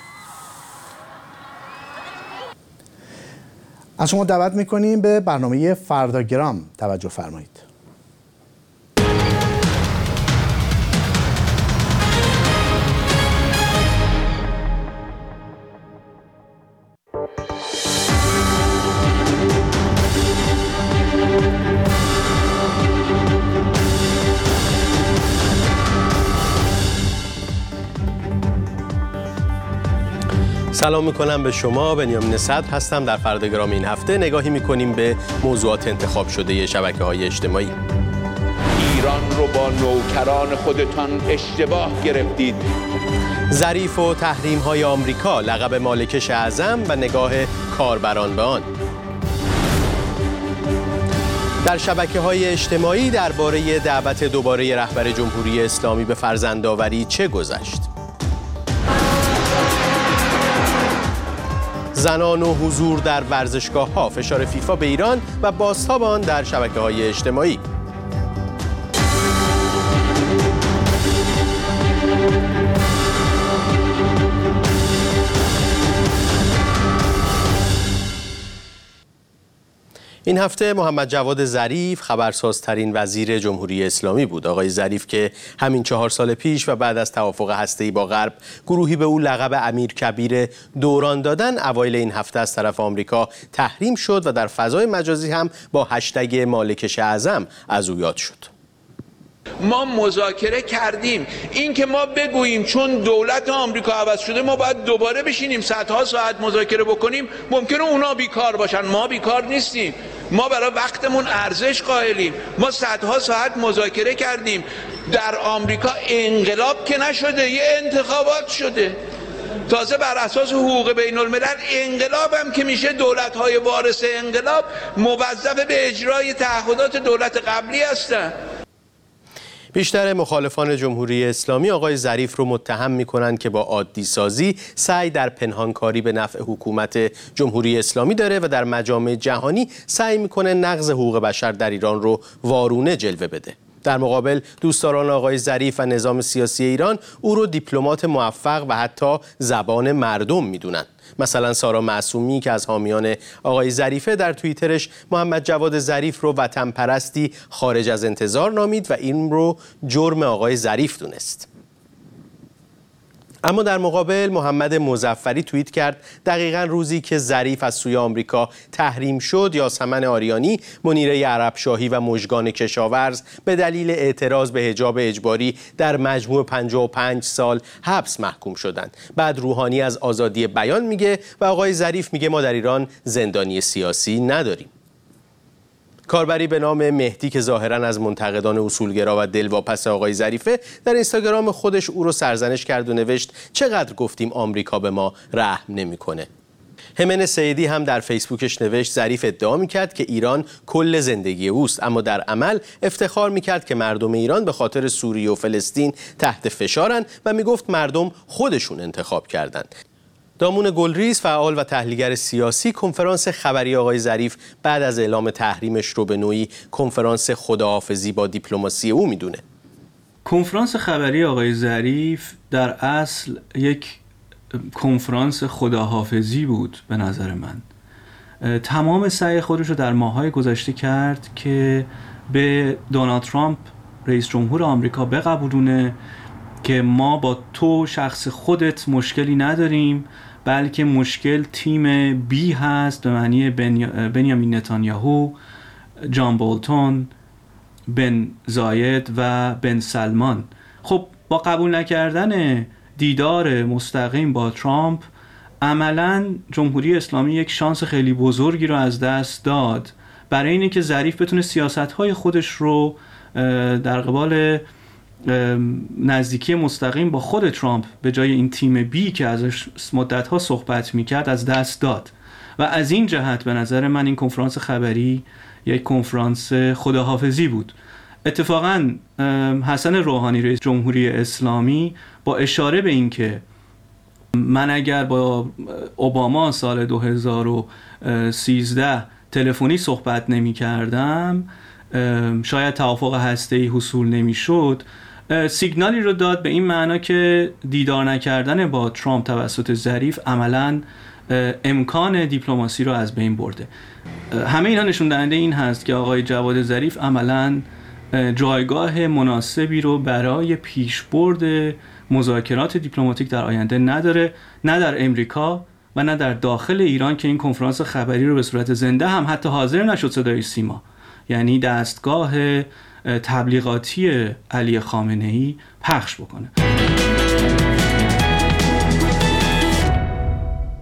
از شما دعوت می‌کنیم به برنامه فرداگرام توجه فرمایید. سلام میکنم به شما. بنیامین صدر هستم. در فرداگرام این هفته نگاهی میکنیم به موضوعات انتخاب شده شبکه‌های اجتماعی. ایران رو با نوکران خودتان اشتباه گرفتید. ظریف و تحریم‌های آمریکا، لقب مالکش اعظم و نگاه کاربران به آن. در شبکه‌های اجتماعی درباره دعوت دوباره رهبر جمهوری اسلامی به فرزندآوری چه گذشت؟ زنان و حضور در ورزشگاه‌ها، فشار فیفا به ایران و بازتاب آن در شبکه‌های اجتماعی. این هفته محمد جواد ظریف خبرسازترین وزیر جمهوری اسلامی بود. آقای ظریف که همین چهار سال پیش و بعد از توافق هسته‌ای با غرب گروهی به او لقب امیرکبیر دوران دادن، اوایل این هفته از طرف آمریکا تحریم شد و در فضای مجازی هم با هشتگ مالکش اعظم از او یاد شد. ما مذاکره کردیم. این که ما بگوییم چون دولت آمریکا عوض شده ما باید دوباره بشینیم صدها ساعت مذاکره بکنیم، ممکنه اونا بیکار باشن، ما بیکار نیستیم. ما برای وقتمون ارزش قائلیم. ما صدها ساعت مذاکره کردیم. در آمریکا انقلاب که نشده، یه انتخابات شده. تازه بر اساس حقوق بین الملل انقلاب هم که میشه، دولت‌های وارث انقلاب موظف به اجرای تعهدات دولت قبلی هستن. بیشتر مخالفان جمهوری اسلامی آقای ظریف رو متهم می‌کنند که با عادی سازی سعی در پنهانکاری به نفع حکومت جمهوری اسلامی داره و در مجامع جهانی سعی می‌کنه نقض حقوق بشر در ایران رو وارونه جلوه بده. در مقابل دوستداران آقای ظریف و نظام سیاسی ایران او رو دیپلمات موفق و حتی زبان مردم می‌دونن. مثلا سارا معصومی که از حامیان آقای ظریفه در توییترش محمد جواد ظریف رو وطن پرستی خارج از انتظار نامید و این رو جرم آقای ظریف دونست. اما در مقابل محمد مظفری توییت کرد دقیقاً روزی که ظریف از سوی آمریکا تحریم شد، یاسمن آریانی، منیره عربشاهی و مژگان کشاورز به دلیل اعتراض به حجاب اجباری در مجموع پنجاه و پنج سال حبس محکوم شدند. بعد روحانی از آزادی بیان میگه و آقای ظریف میگه ما در ایران زندانی سیاسی نداریم. کاربری به نام مهدی که ظاهراً از منتقدان اصولگرا و دلواپس آقای ظریفه در اینستاگرام خودش او رو سرزنش کرد و نوشت چقدر گفتیم آمریکا به ما رحم نمی‌کنه. همن سیدی هم در فیسبوکش نوشت ظریف ادعا می‌کرد که ایران کل زندگی اوست، اما در عمل افتخار می‌کرد که مردم ایران به خاطر سوریه و فلسطین تحت فشارن و میگفت مردم خودشون انتخاب کردند. دامون گلریز، فعال و تحلیلگر سیاسی، کنفرانس خبری آقای ظریف بعد از اعلام تحریمش رو به نوعی کنفرانس خداحافظی با دیپلماسی او میدونه. کنفرانس خبری آقای ظریف در اصل یک کنفرانس خداحافظی بود به نظر من. تمام سعی خودش رو در ماهای گذشته کرد که به دونالد ترامپ رئیس جمهور آمریکا بقبولونه که ما با تو شخص خودت مشکلی نداریم، بلکه مشکل تیم بی هست به معنی بنیامین نتانیاهو، جان بولتون، بن زاید و بن سلمان. خب با قبول نکردن دیدار مستقیم با ترامپ عملاً جمهوری اسلامی یک شانس خیلی بزرگی رو از دست داد برای اینه که ظریف بتونه سیاست‌های خودش رو در قبال نزدیکی مستقیم با خود ترامپ به جای این تیم بی که ازش مدت‌ها صحبت میکرد از دست داد و از این جهت به نظر من این کنفرانس خبری یک کنفرانس خداحافظی بود. اتفاقاً حسن روحانی رئیس جمهوری اسلامی با اشاره به این که من اگر با اوباما سال دو هزار و سیزده تلفنی صحبت نمی کردم شاید توافق هسته‌ای حصول نمی شد، سیگنالی رو داد به این معنا که دیدار نکردن با ترامپ توسط ظریف عملاً امکان دیپلماسی رو از بین برده. همه اینا نشون دهنده این هست که آقای جواد ظریف عملاً جایگاه مناسبی رو برای پیشبرد مذاکرات دیپلماتیک در آینده نداره، نه در امریکا و نه در داخل ایران که این کنفرانس خبری رو به صورت زنده هم حتی حاضر نشد صدای سیما، یعنی دستگاه تبلیغاتی علی خامنه‌ای پخش بکنه.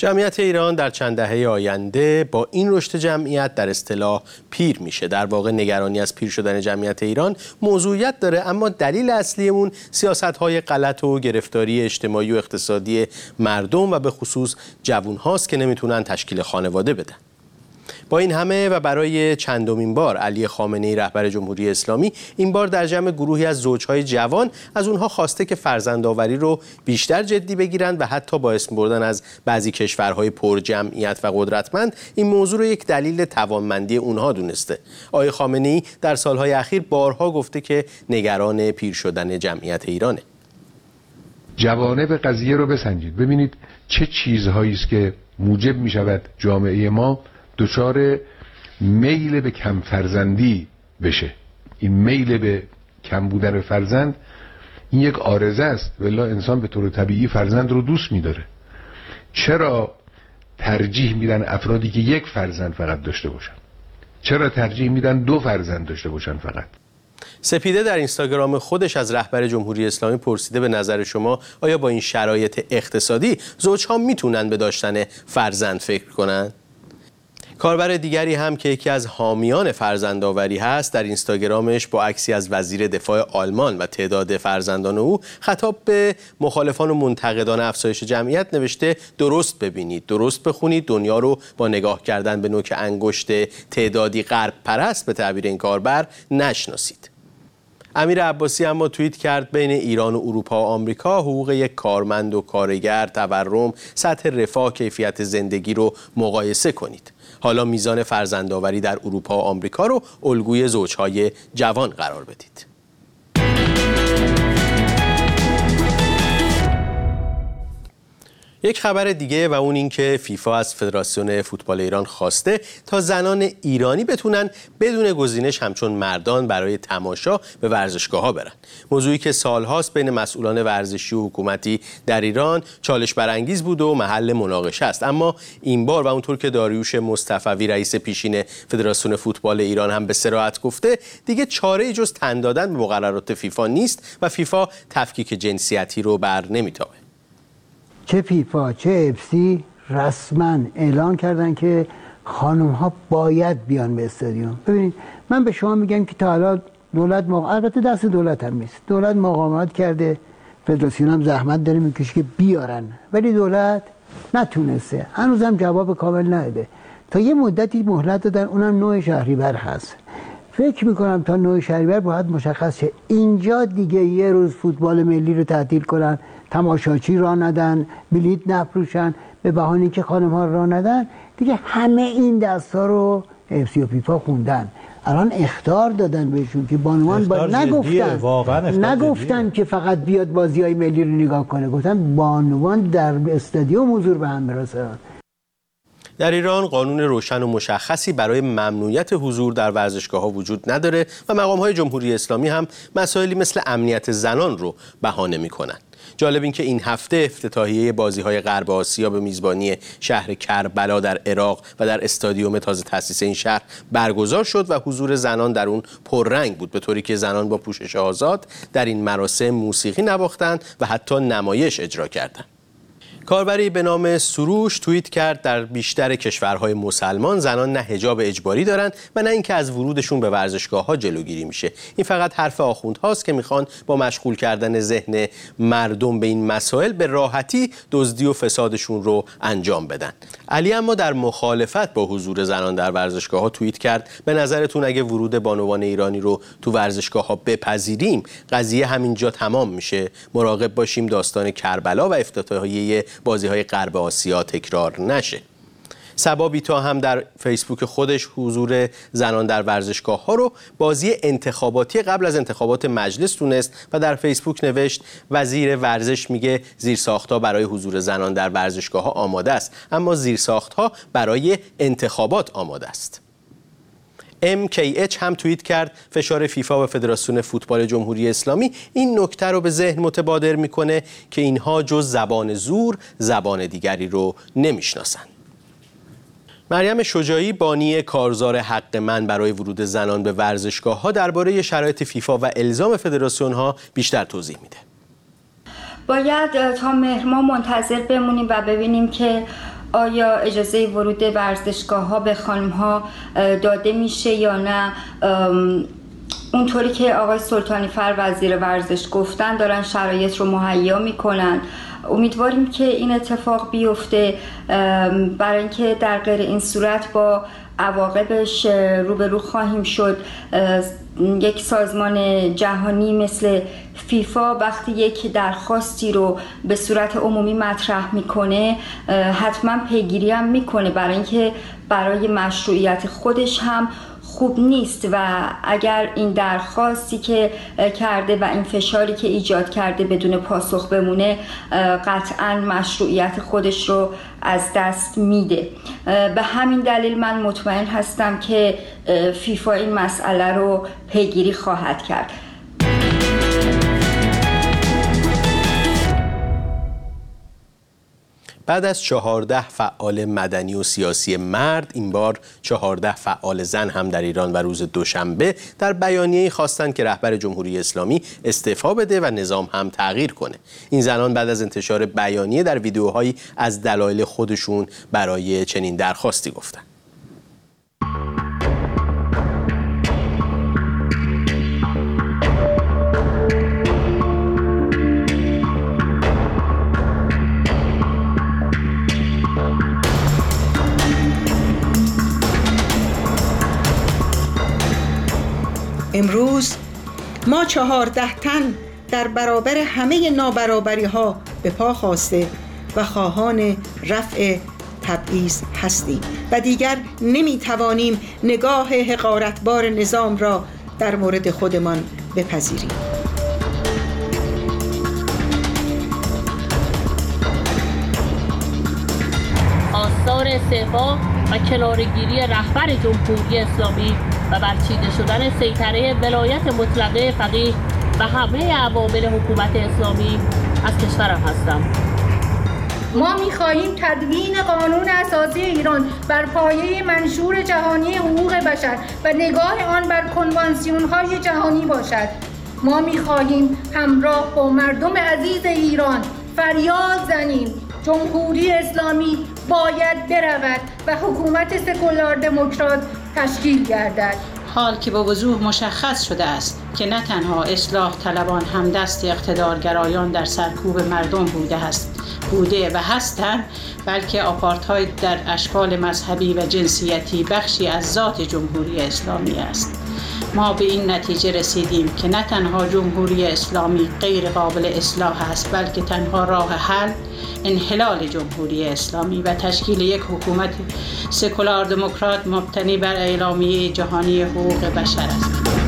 جمعیت ایران در چند دهه آینده با این رشد جمعیت در اصطلاح پیر میشه. در واقع نگرانی از پیر شدن جمعیت ایران موضوعیت داره، اما دلیل اصلی اون سیاست‌های غلط و گرفتاری اجتماعی و اقتصادی مردم و به خصوص جوان هاست که نمیتونن تشکیل خانواده بدن. با این همه و برای چندمین بار علی خامنه‌ای رهبر جمهوری اسلامی این بار در جمع گروهی از زوجهای جوان از اونها خواسته که فرزندآوری رو بیشتر جدی بگیرند و حتی با اسم بردن از بعضی کشورهای پرجمعیت و قدرتمند این موضوع رو یک دلیل توانمندی اونها دونسته. آقای خامنه‌ای در سالهای اخیر بارها گفته که نگران پیر شدن جمعیت ایرانه. جوانب قضیه رو بسنجید، ببینید چه چیزهایی است که موجب می شود جامعه ما دچار میل به کم فرزندی بشه. این میل به کم بودن فرزند این یک عارضه است، والله انسان به طور طبیعی فرزند رو دوست می‌داره. چرا ترجیح میدن افرادی که یک فرزند فقط داشته باشن؟ چرا ترجیح میدن دو فرزند داشته باشن فقط؟ سپیده در اینستاگرام خودش از رهبر جمهوری اسلامی پرسیده به نظر شما آیا با این شرایط اقتصادی زوجها میتونن به داشتن فرزند فکر کنن؟ کاربر دیگری هم که یکی از حامیان فرزندآوری هست در اینستاگرامش با عکسی از وزیر دفاع آلمان و تعداد فرزندان او خطاب به مخالفان و منتقدان افزایش جمعیت نوشته درست ببینید، درست بخونید، دنیا رو با نگاه کردن به نوک انگشت تعدادی غرب پرست به تعبیر این کاربر نشناسید. امیر عباسی اما توییت کرد بین ایران و اروپا و آمریکا حقوق یک کارمند و کارگر، تورم، سطح رفاه، کیفیت زندگی رو مقایسه کنید. حالا میزان فرزندآوری در اروپا و آمریکا رو الگوی زوجهای جوان قرار بدید. یک خبر دیگه و اون این که فیفا از فدراسیون فوتبال ایران خواسته تا زنان ایرانی بتونن بدون گزینش همچون مردان برای تماشا به ورزشگاه‌ها برن. موضوعی که سالهاست بین مسئولان ورزشی و حکومتی در ایران چالش برانگیز بود و محل مناقشه است، اما این بار و اونطور که داریوش مصطفوی رئیس پیشین فدراسیون فوتبال ایران هم به صراحت گفته دیگه چاره‌ای جز تن دادن به مقررات فیفا نیست و فیفا تفکیک جنسیتی رو بر نمی‌تابه. چه فیفا چه اف سی رسما اعلان کردن که خانم ها باید بیان به استادیوم. ببینید من به شما میگم که تا حالا دولت مق... البته دست دولت هم نیست، دولت مقاومت کرده، فدراسیون هم زحمت داره میکشه که بیارن، ولی دولت نتونسته، هنوزم جواب کامل نداده. تا یه مدتی مهلت دادن، اونم نوع شهریور هست. فکر میکنم تا نوع شهریور باید مشخص شه. اینجا دیگه یه روز فوتبال ملی رو تعطیل کنن، تماشاچی راه ندن، بلیت نفروشن به بهانه که خانم ها راه ندن، دیگه همه این دستا رو اف سی و فیفا خوندن. الان اخطار دادن بهشون که بانوان باید نگفتن نگفتن که فقط بیاد بازی‌های ملی رو نگاه کنه، گفتن بانوان در استادیوم حضور به هم برسن. در ایران قانون روشن و مشخصی برای ممنوعیت حضور در ورزشگاه‌ها وجود نداره و مقام‌های جمهوری اسلامی هم مسائلی مثل امنیت زنان رو بهانه می‌کنن. جالب این که این هفته افتتاحیه بازی‌های غرب آسیا به میزبانی شهر کربلا در عراق و در استادیوم تازه تأسیس این شهر برگزار شد و حضور زنان در اون پررنگ بود، به طوری که زنان با پوشش آزاد در این مراسم موسیقی نواختند و حتی نمایش اجرا کردند. کاربری به نام سروش توییت کرد در بیشتر کشورهای مسلمان زنان نه حجاب اجباری دارند و نه اینکه از ورودشون به ورزشگاه‌ها جلوگیری میشه. این فقط حرف آخوندهاست که میخوان با مشغول کردن ذهن مردم به این مسائل به راحتی دزدی و فسادشون رو انجام بدن. علی اما در مخالفت با حضور زنان در ورزشگاه‌ها توییت کرد به نظرتون اگه ورود بانوان ایرانی رو تو ورزشگاه‌ها بپذیریم قضیه همینجا تمام میشه؟ مراقب باشیم داستان کربلا و افتتاحیه بازی‌های غرب آسیا تکرار نشه. صبا بیتا هم در فیسبوک خودش حضور زنان در ورزشگاه‌ها رو بازی انتخاباتی قبل از انتخابات مجلس دونست و در فیسبوک نوشت وزیر ورزش میگه زیرساخت‌ها برای حضور زنان در ورزشگاه‌ها آماده است، اما زیرساخت‌ها برای انتخابات آماده است. ام کی اچ هم توییت کرد فشار فیفا و فدراسیون فوتبال جمهوری اسلامی این نکته رو به ذهن متبادر میکنه که اینها جز زبان زور زبان دیگری رو نمیشناسن. مریم شجاعی بانی کارزار حق من برای ورود زنان به ورزشگاه‌ها درباره شرایط فیفا و الزام فدراسیون‌ها بیشتر توضیح میده. باید تا مهر ماه منتظر بمونیم و ببینیم که آیا اجازه ورود ورزشگاه ها به خانم ها داده میشه یا نه. اونطوری که آقای سلطانی فر وزیر ورزش گفتن دارن شرایط رو مهیا میکنن. امیدواریم که این اتفاق بیفته، برای اینکه در غیر این صورت با عواقبش روبرو خواهیم شد. یک سازمان جهانی مثل فیفا وقتی یک درخواستی رو به صورت عمومی مطرح میکنه حتما پیگیری هم میکنه، برای اینکه برای مشروعیت خودش هم خوب نیست و اگر این درخواستی که کرده و این فشاری که ایجاد کرده بدون پاسخ بمونه قطعاً مشروعیت خودش رو از دست میده. به همین دلیل من مطمئن هستم که فیفا این مسئله رو پیگیری خواهد کرد. بعد از چهارده فعال مدنی و سیاسی مرد، این بار چهارده فعال زن هم در ایران و روز دوشنبه در بیانیه‌ای خواستند که رهبر جمهوری اسلامی استعفا بده و نظام هم تغییر کنه. این زنان بعد از انتشار بیانیه در ویدیوهایی از دلایل خودشون برای چنین درخواستی گفتن. امروز ما چهارده تن در برابر همه نابرابری ها به پا خواسته و خواهان رفع تبعیض هستیم و دیگر نمی توانیم نگاه حقارتبار نظام را در مورد خودمان بپذیریم. آثار استعفا و کناره‌گیری رهبر جمهوری اسلامی و برچیده شدن سیطره ولایت مطلقه فقیه و همه عوامل حکومت اسلامی از کشورم هستم. ما می‌خواهیم تدوین قانون اساسی ایران بر پایه منشور جهانی حقوق بشر و نگاه آن بر کنوانسیون‌های جهانی باشد. ما می‌خواهیم همراه با مردم عزیز ایران فریاد زنیم جمهوری اسلامی باید برود و حکومت سکولار دموکرات تشکیل گردد. حال که با وضوح مشخص شده است که نه تنها اصلاح طلبان همدست اقتدارگرایان در سرکوب مردم بوده است بوده و هستند، بلکه آپارتاید در اشکال مذهبی و جنسیتی بخشی از ذات جمهوری اسلامی است. ما به این نتیجه رسیدیم که نه تنها جمهوری اسلامی غیر قابل اصلاح است، بلکه تنها راه حل انحلال جمهوری اسلامی و تشکیل یک حکومت سکولار دموکرات مبتنی بر اعلامیه جهانی حقوق بشر است.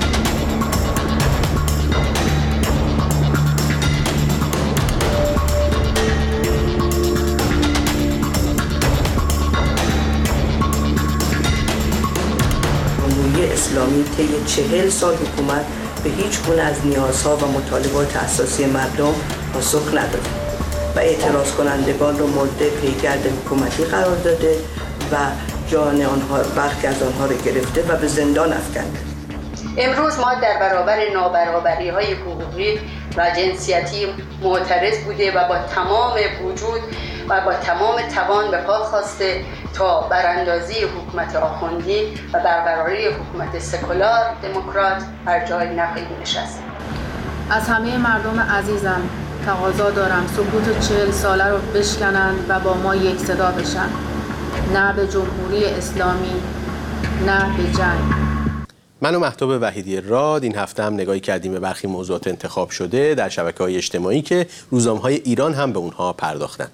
جمهوری اسلامی طی چهل سال حکومت به هیچ گونه از نیازها و مطالبات اساسی مردم پاسخ نداده و اعتراض کنندگان رو مورد پیگرد حکومتی قرار داده و جان آنها برخی از آنها رو گرفته و به زندان افکنده. امروز ما در برابر نابرابری های حقوقی و جنسیتی معترض بوده و با تمام وجود و با تمام توان به پا خواسته تا براندازی حکومت آخوندی و برقراری حکومت سکولار دموکرات بر جای نقیب نشست. از همه مردم عزیزم تقاضا دارم سکوت چهل ساله رو بشکنن و با ما یک صدا بشن. نه به جمهوری اسلامی، نه به جنگ. من و مهتاب وحیدی راد این هفته هم نگاهی کردیم به برخی موضوعات انتخاب شده در شبکه‌های اجتماعی که روزنامه‌های ایران هم به اونها پرداختن.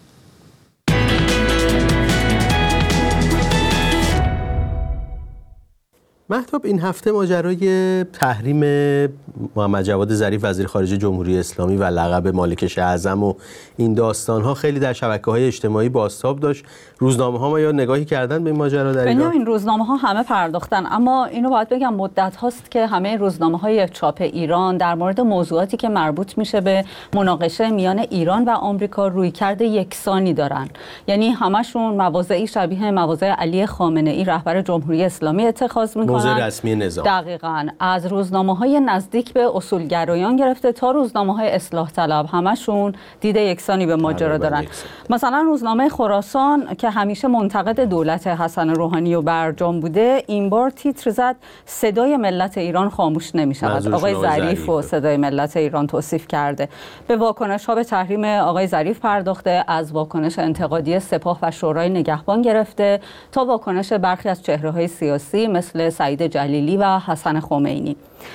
مهتاب، این هفته ماجرای تحریم محمد جواد ظریف وزیر خارجه جمهوری اسلامی و لقب مالک اعظم و این داستان‌ها خیلی در شبکه‌های اجتماعی بازتاب داشت. روزنامه‌ها ما یا نگاهی کردن به این ماجرا در ایران؟ این روزنامه‌ها همه پرداختن، اما اینو باید بگم مدت هاست که همه روزنامه‌های چاپ ایران در مورد موضوعاتی که مربوط میشه به مناقشه میان ایران و آمریکا رویکرد یکسانی دارن. یعنی همشون مواضعی شبیه مواضع علی خامنه‌ای رهبر جمهوری اسلامی اتخاذ میکنن. موضع رسمی نظام. دقیقاً از روزنامه‌های نزدیک به اصولگرایان گرفته تا روزنامه‌های اصلاح طلب همشون دید یکسانی به ماجرا دارن. مثلا روزنامه خراسان که همیشه منتقد دولت حسن روحانی و برجام بوده، این بار تیتر زد صدای ملت ایران خاموش نمی‌شود. آقای ظریف و صدای ملت ایران توصیف کرده. به واکنش‌ها به تحریم آقای ظریف پرداخته، از واکنش انتقادی سپاه و شورای نگهبان گرفته تا واکنش برخی از چهره‌های سیاسی مثل سعید جلیلی و حسن خمینی.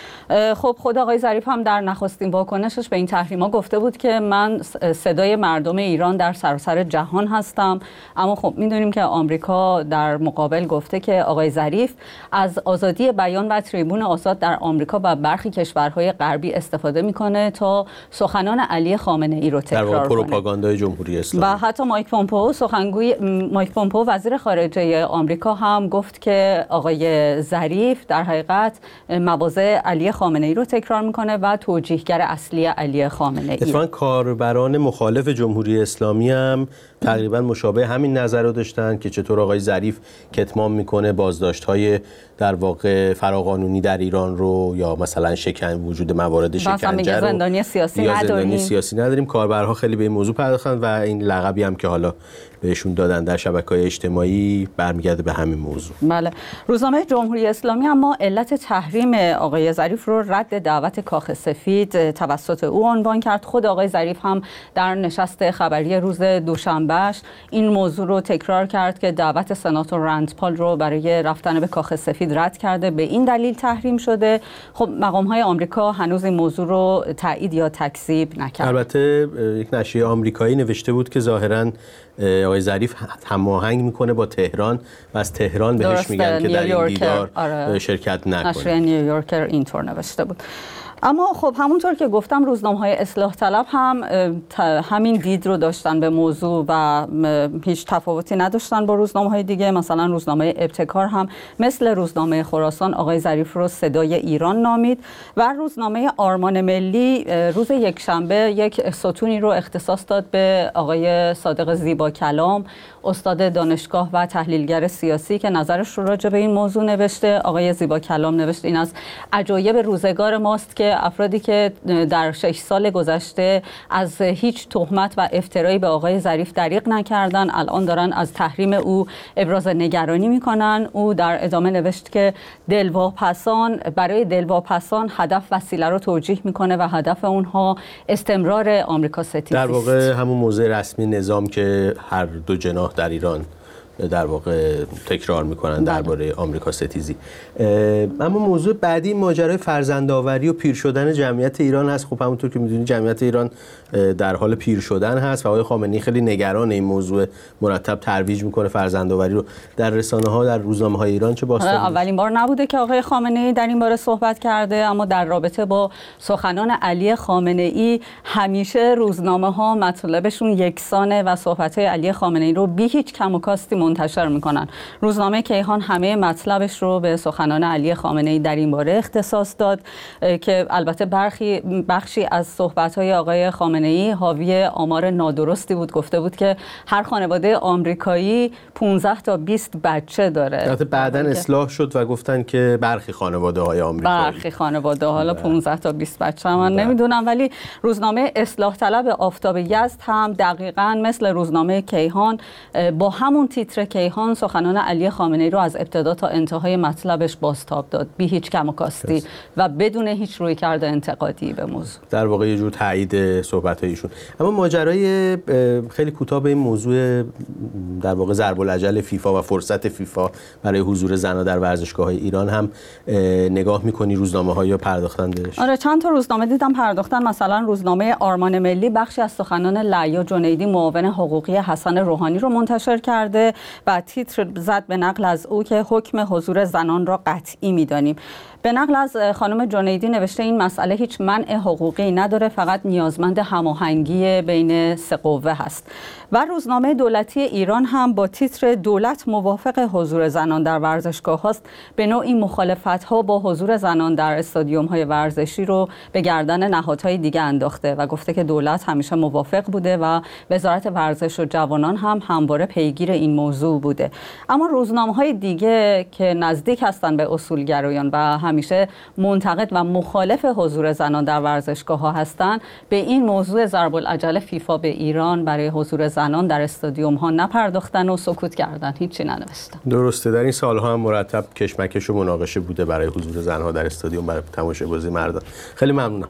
خب خود آقای ظریف هم در نخستین واکنشش به این تحریم‌ها گفته بود که من صدای مردم ایران در سراسر جهان هستم، اما خب میدونیم که آمریکا در مقابل گفته که آقای ظریف از آزادی بیان و تریبون آزاد در آمریکا و برخی کشورهای غربی استفاده میکنه تا سخنان علی خامنه ای رو تکرار کنه. پروپاگاندای جمهوری اسلامی. و حتی مایک پومپئو سخنگوی مایک پومپئو وزیر خارجه آمریکا هم گفت که آقای ظریف در حقیقت مواضع علی خامنه ای رو تکرار میکنه و توجیهگر اصلی علی خامنه ای. اتفاقاً کاربران مخالف جمهوری اسلامی هم تقریبا مشابه همین نظر رو داشتن که چطور آقای ظریف کتمان میکنه بازداشت‌های در واقع فراقانونی در ایران رو، یا مثلا شکن وجود موارد شکنجه رو، زندانی سیاسی یا نداریم. زندانی سیاسی نداریم. کاربرها خیلی به این موضوع پرداختن و این لقبی هم که حالا بهشون دادن در شبکه‌های اجتماعی برمیگرده به همین موضوع. بله. روزنامه جمهوری اسلامی اما علت تحریم آقای ظریف رو رد دعوت کاخ سفید توسط او عنوان کرد. خود آقای ظریف هم در نشست خبری روز دوشنبهش این موضوع رو تکرار کرد که دعوت سناتور رند پال رو برای رفتن به کاخ سفید رد کرده، به این دلیل تحریم شده. خب مقام‌های آمریکا هنوز این موضوع رو تایید یا تکذیب نکرد. البته یک نشریه آمریکایی نوشته بود که ظاهراً آقای ظریف هماهنگ میکنه با تهران و از تهران بهش میگن که در این دیدار آره. شرکت نکنه. نشریه نیویورکر اینطور نوشته بود. اما خب همونطور که گفتم روزنامه‌های اصلاح طلب هم همین دید رو داشتن به موضوع و هیچ تفاوتی نداشتن با روزنامه‌های دیگه. مثلا روزنامه ابتکار هم مثل روزنامه خراسان آقای ظریف رو صدای ایران نامید و روزنامه آرمان ملی روز یکشنبه یک ستونی رو اختصاص داد به آقای صادق زیبا کلام، استاد دانشگاه و تحلیلگر سیاسی که نظرش رو راجع به این موضوع نوشته. آقای زیبا کلام نوشته این از عجایب روزگار ماست که افرادی که در شش سال گذشته از هیچ تهمت و افترایی به آقای ظریف دریغ نکردن الان دارن از تحریم او ابراز نگرانی میکنن. او در ادامه نوشت که دلواپسان برای دلواپسان هدف وسیله رو توجیه میکنه و هدف اونها استمرار آمریکا ستیزی در واقع همون موضع رسمی نظام که هر دو جناح در ایران در واقع تکرار میکنن درباره آمریکا ستیزی. اما موضوع بعدی ماجرای فرزندآوری و پیر شدن جمعیت ایران هست. خب همونطور که میدونید جمعیت ایران در حال پیر شدن هست و آقای خامنه‌ای خیلی نگران این موضوع، مرتب ترویج میکنه فرزندآوری رو در رسانه ها، در روزنامه های ایران. چه باستانی اولین بار نبوده که آقای خامنه‌ای در این باره صحبت کرده، اما در رابطه با سخنان علی خامنه‌ای همیشه روزنامه ها مطلبشون یکسانه و صحبت های علی خامنه‌ای رو بی هیچ کم و کاستی منتشر میکنن. روزنامه کیهان همه مطلبش رو به سخنان علی خامنه‌ای در این باره اختصاص داد که البته برخی بخشی از صحبت‌های آقای خامنه‌ای حاوی آمار نادرستی بود. گفته بود که هر خانواده آمریکایی پانزده تا بیست بچه داره. البته بعداً اصلاح شد و گفتن که برخی خانواده‌های آمریکایی برخی خانواده حالا پانزده تا بیست بچه من نمیدونم، ولی روزنامه اصلاح طلب آفتاب یزد هم دقیقاً مثل روزنامه کیهان با همون تیتر کیهان سخنان علی خامنه‌ای رو از ابتدا تا انتهای مطلبش بازتاب داد، بی هیچ کم و کاستی و بدون هیچ رویکرد انتقادی به موضوع. در واقع یه جور تایید صحبت‌های ایشون. اما ماجرای خیلی کوتاه به این موضوع در واقع ضرب الاجل فیفا و فرصت فیفا برای حضور زنان در ورزشگاه‌های ایران هم نگاه می‌کنی روزنامه‌ها یا پرداختن بهش؟ آره چند تا روزنامه دیدم پرداختن. مثلا روزنامه آرمان ملی بخشی از سخنان لعیا جنیدی معاون حقوقی حسن روحانی رو منتشر کرده و تیتر زد به نقل از او که حکم حضور زنان را قطعی می‌دانیم. به نقل از خانم جنیدی نوشته این مسئله هیچ منع حقوقی نداره، فقط نیازمند هماهنگی بین سه قوه هست. و روزنامه دولتی ایران هم با تیتر دولت موافق حضور زنان در ورزشگاه هاست به نوعی مخالفت ها با حضور زنان در استادیوم های ورزشی رو به گردن نهادهای دیگه انداخته و گفته که دولت همیشه موافق بوده و وزارت ورزش و جوانان هم همواره پیگیر این موضوع بوده. اما روزنامه های دیگه که نزدیک هستن به اصولگرایان و همیشه منتقد و مخالف حضور زنان در ورزشگاه ها هستن، به این موضوع ضرب العجله فیفا به ایران برای حضور زنان در استادیوم ها نپرداختن و سکوت کردن، هیچی ننوشتن. درسته، در این سالها هم مرتب کشمکش و مناقشه بوده برای حضور زنها در استادیوم برای تماشاگری مردان. خیلی ممنونم.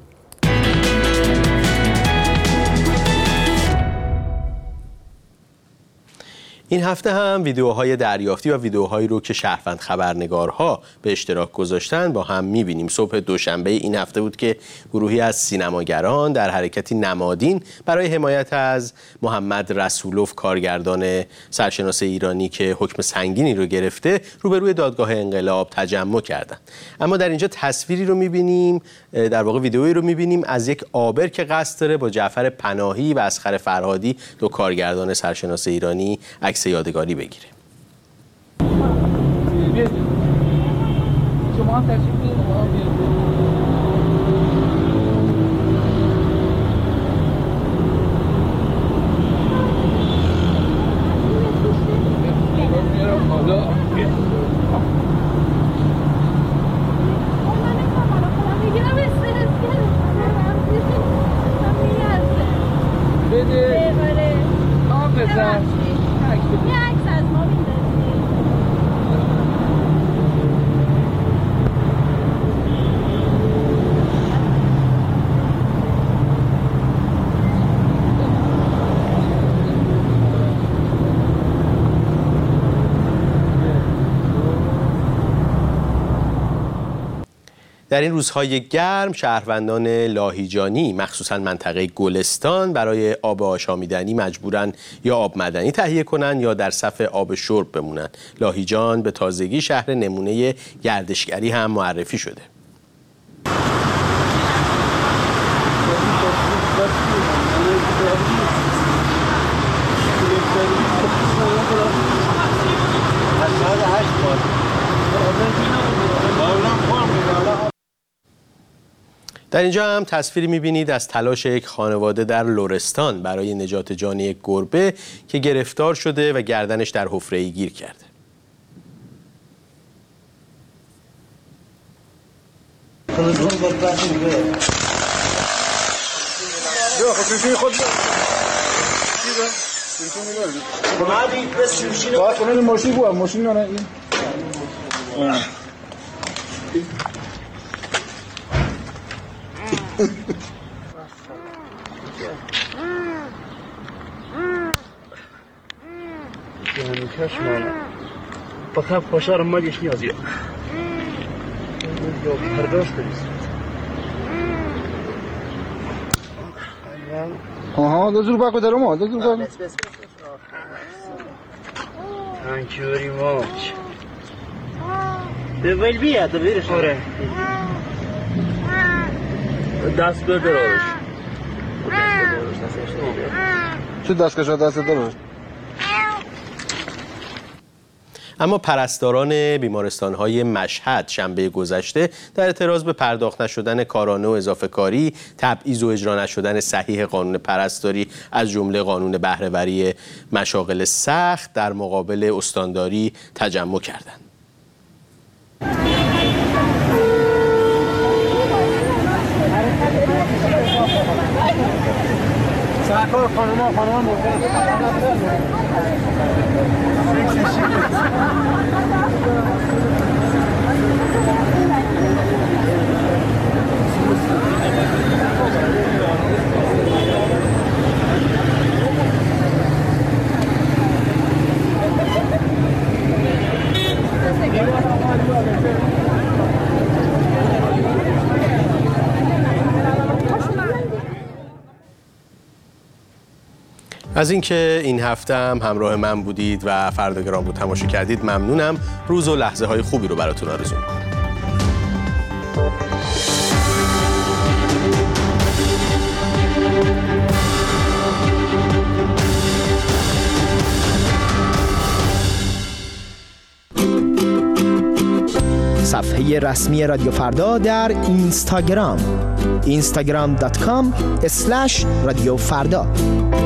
این هفته هم ویدیوهای دریافتی و ویدیوهایی رو که شهروند خبرنگارها به اشتراک گذاشتن با هم می‌بینیم. صبح دوشنبه این هفته بود که گروهی از سینماگران در حرکتی نمادین برای حمایت از محمد رسولوف، کارگردان سرشناس ایرانی که حکم سنگینی رو گرفته، روبروی دادگاه انقلاب تجمع کردند. اما در اینجا تصویری رو می‌بینیم، در واقع ویدیویی رو می‌بینیم از یک آبر که قصد داره با جعفر پناهی و اصغر فرهادی، دو کارگردان سرشناس ایرانی، عکس یادگاری بگیره. در این روزهای گرم شهروندان لاهیجانی مخصوصا منطقه گلستان برای آب آشامیدنی مجبورن یا آب معدنی تهیه کنن یا در صف آب شرب بمونن. لاهیجان به تازگی شهر نمونه گردشگری هم معرفی شده. در اینجا هم تصویری می‌بینید از تلاش یک خانواده در لرستان برای نجات جان یک گربه که گرفتار شده و گردنش در حفره‌ای گیر کرده. Yani kaçma. Bakın koşarım mı geçti yazıyor. Yok, kardeş biz. Aha, da zul bako darım o, da zul bako. Thank you very much. Det vill vi att det blir så här. دست بدارش چه دست کشا دست دارش. اما پرستاران بیمارستان‌های مشهد شنبه گذشته در اعتراض به پرداخت نشدن کارانه و اضافه کاری، تبعیض و اجرا نشدن صحیح قانون پرستاری از جمله قانون بهره‌وری مشاغل سخت در مقابل استانداری تجمع کردند. سرکار خانوما خانوما موقع از اینکه این هفته هم همراه من بودید و فردا گرام رو تماشا کردید ممنونم. روز و لحظه های خوبی رو براتون آرزو می‌کنم. صفحه رسمی رادیو فردا در اینستاگرام اینستاگرام دات کام اسلش رادیو فردا.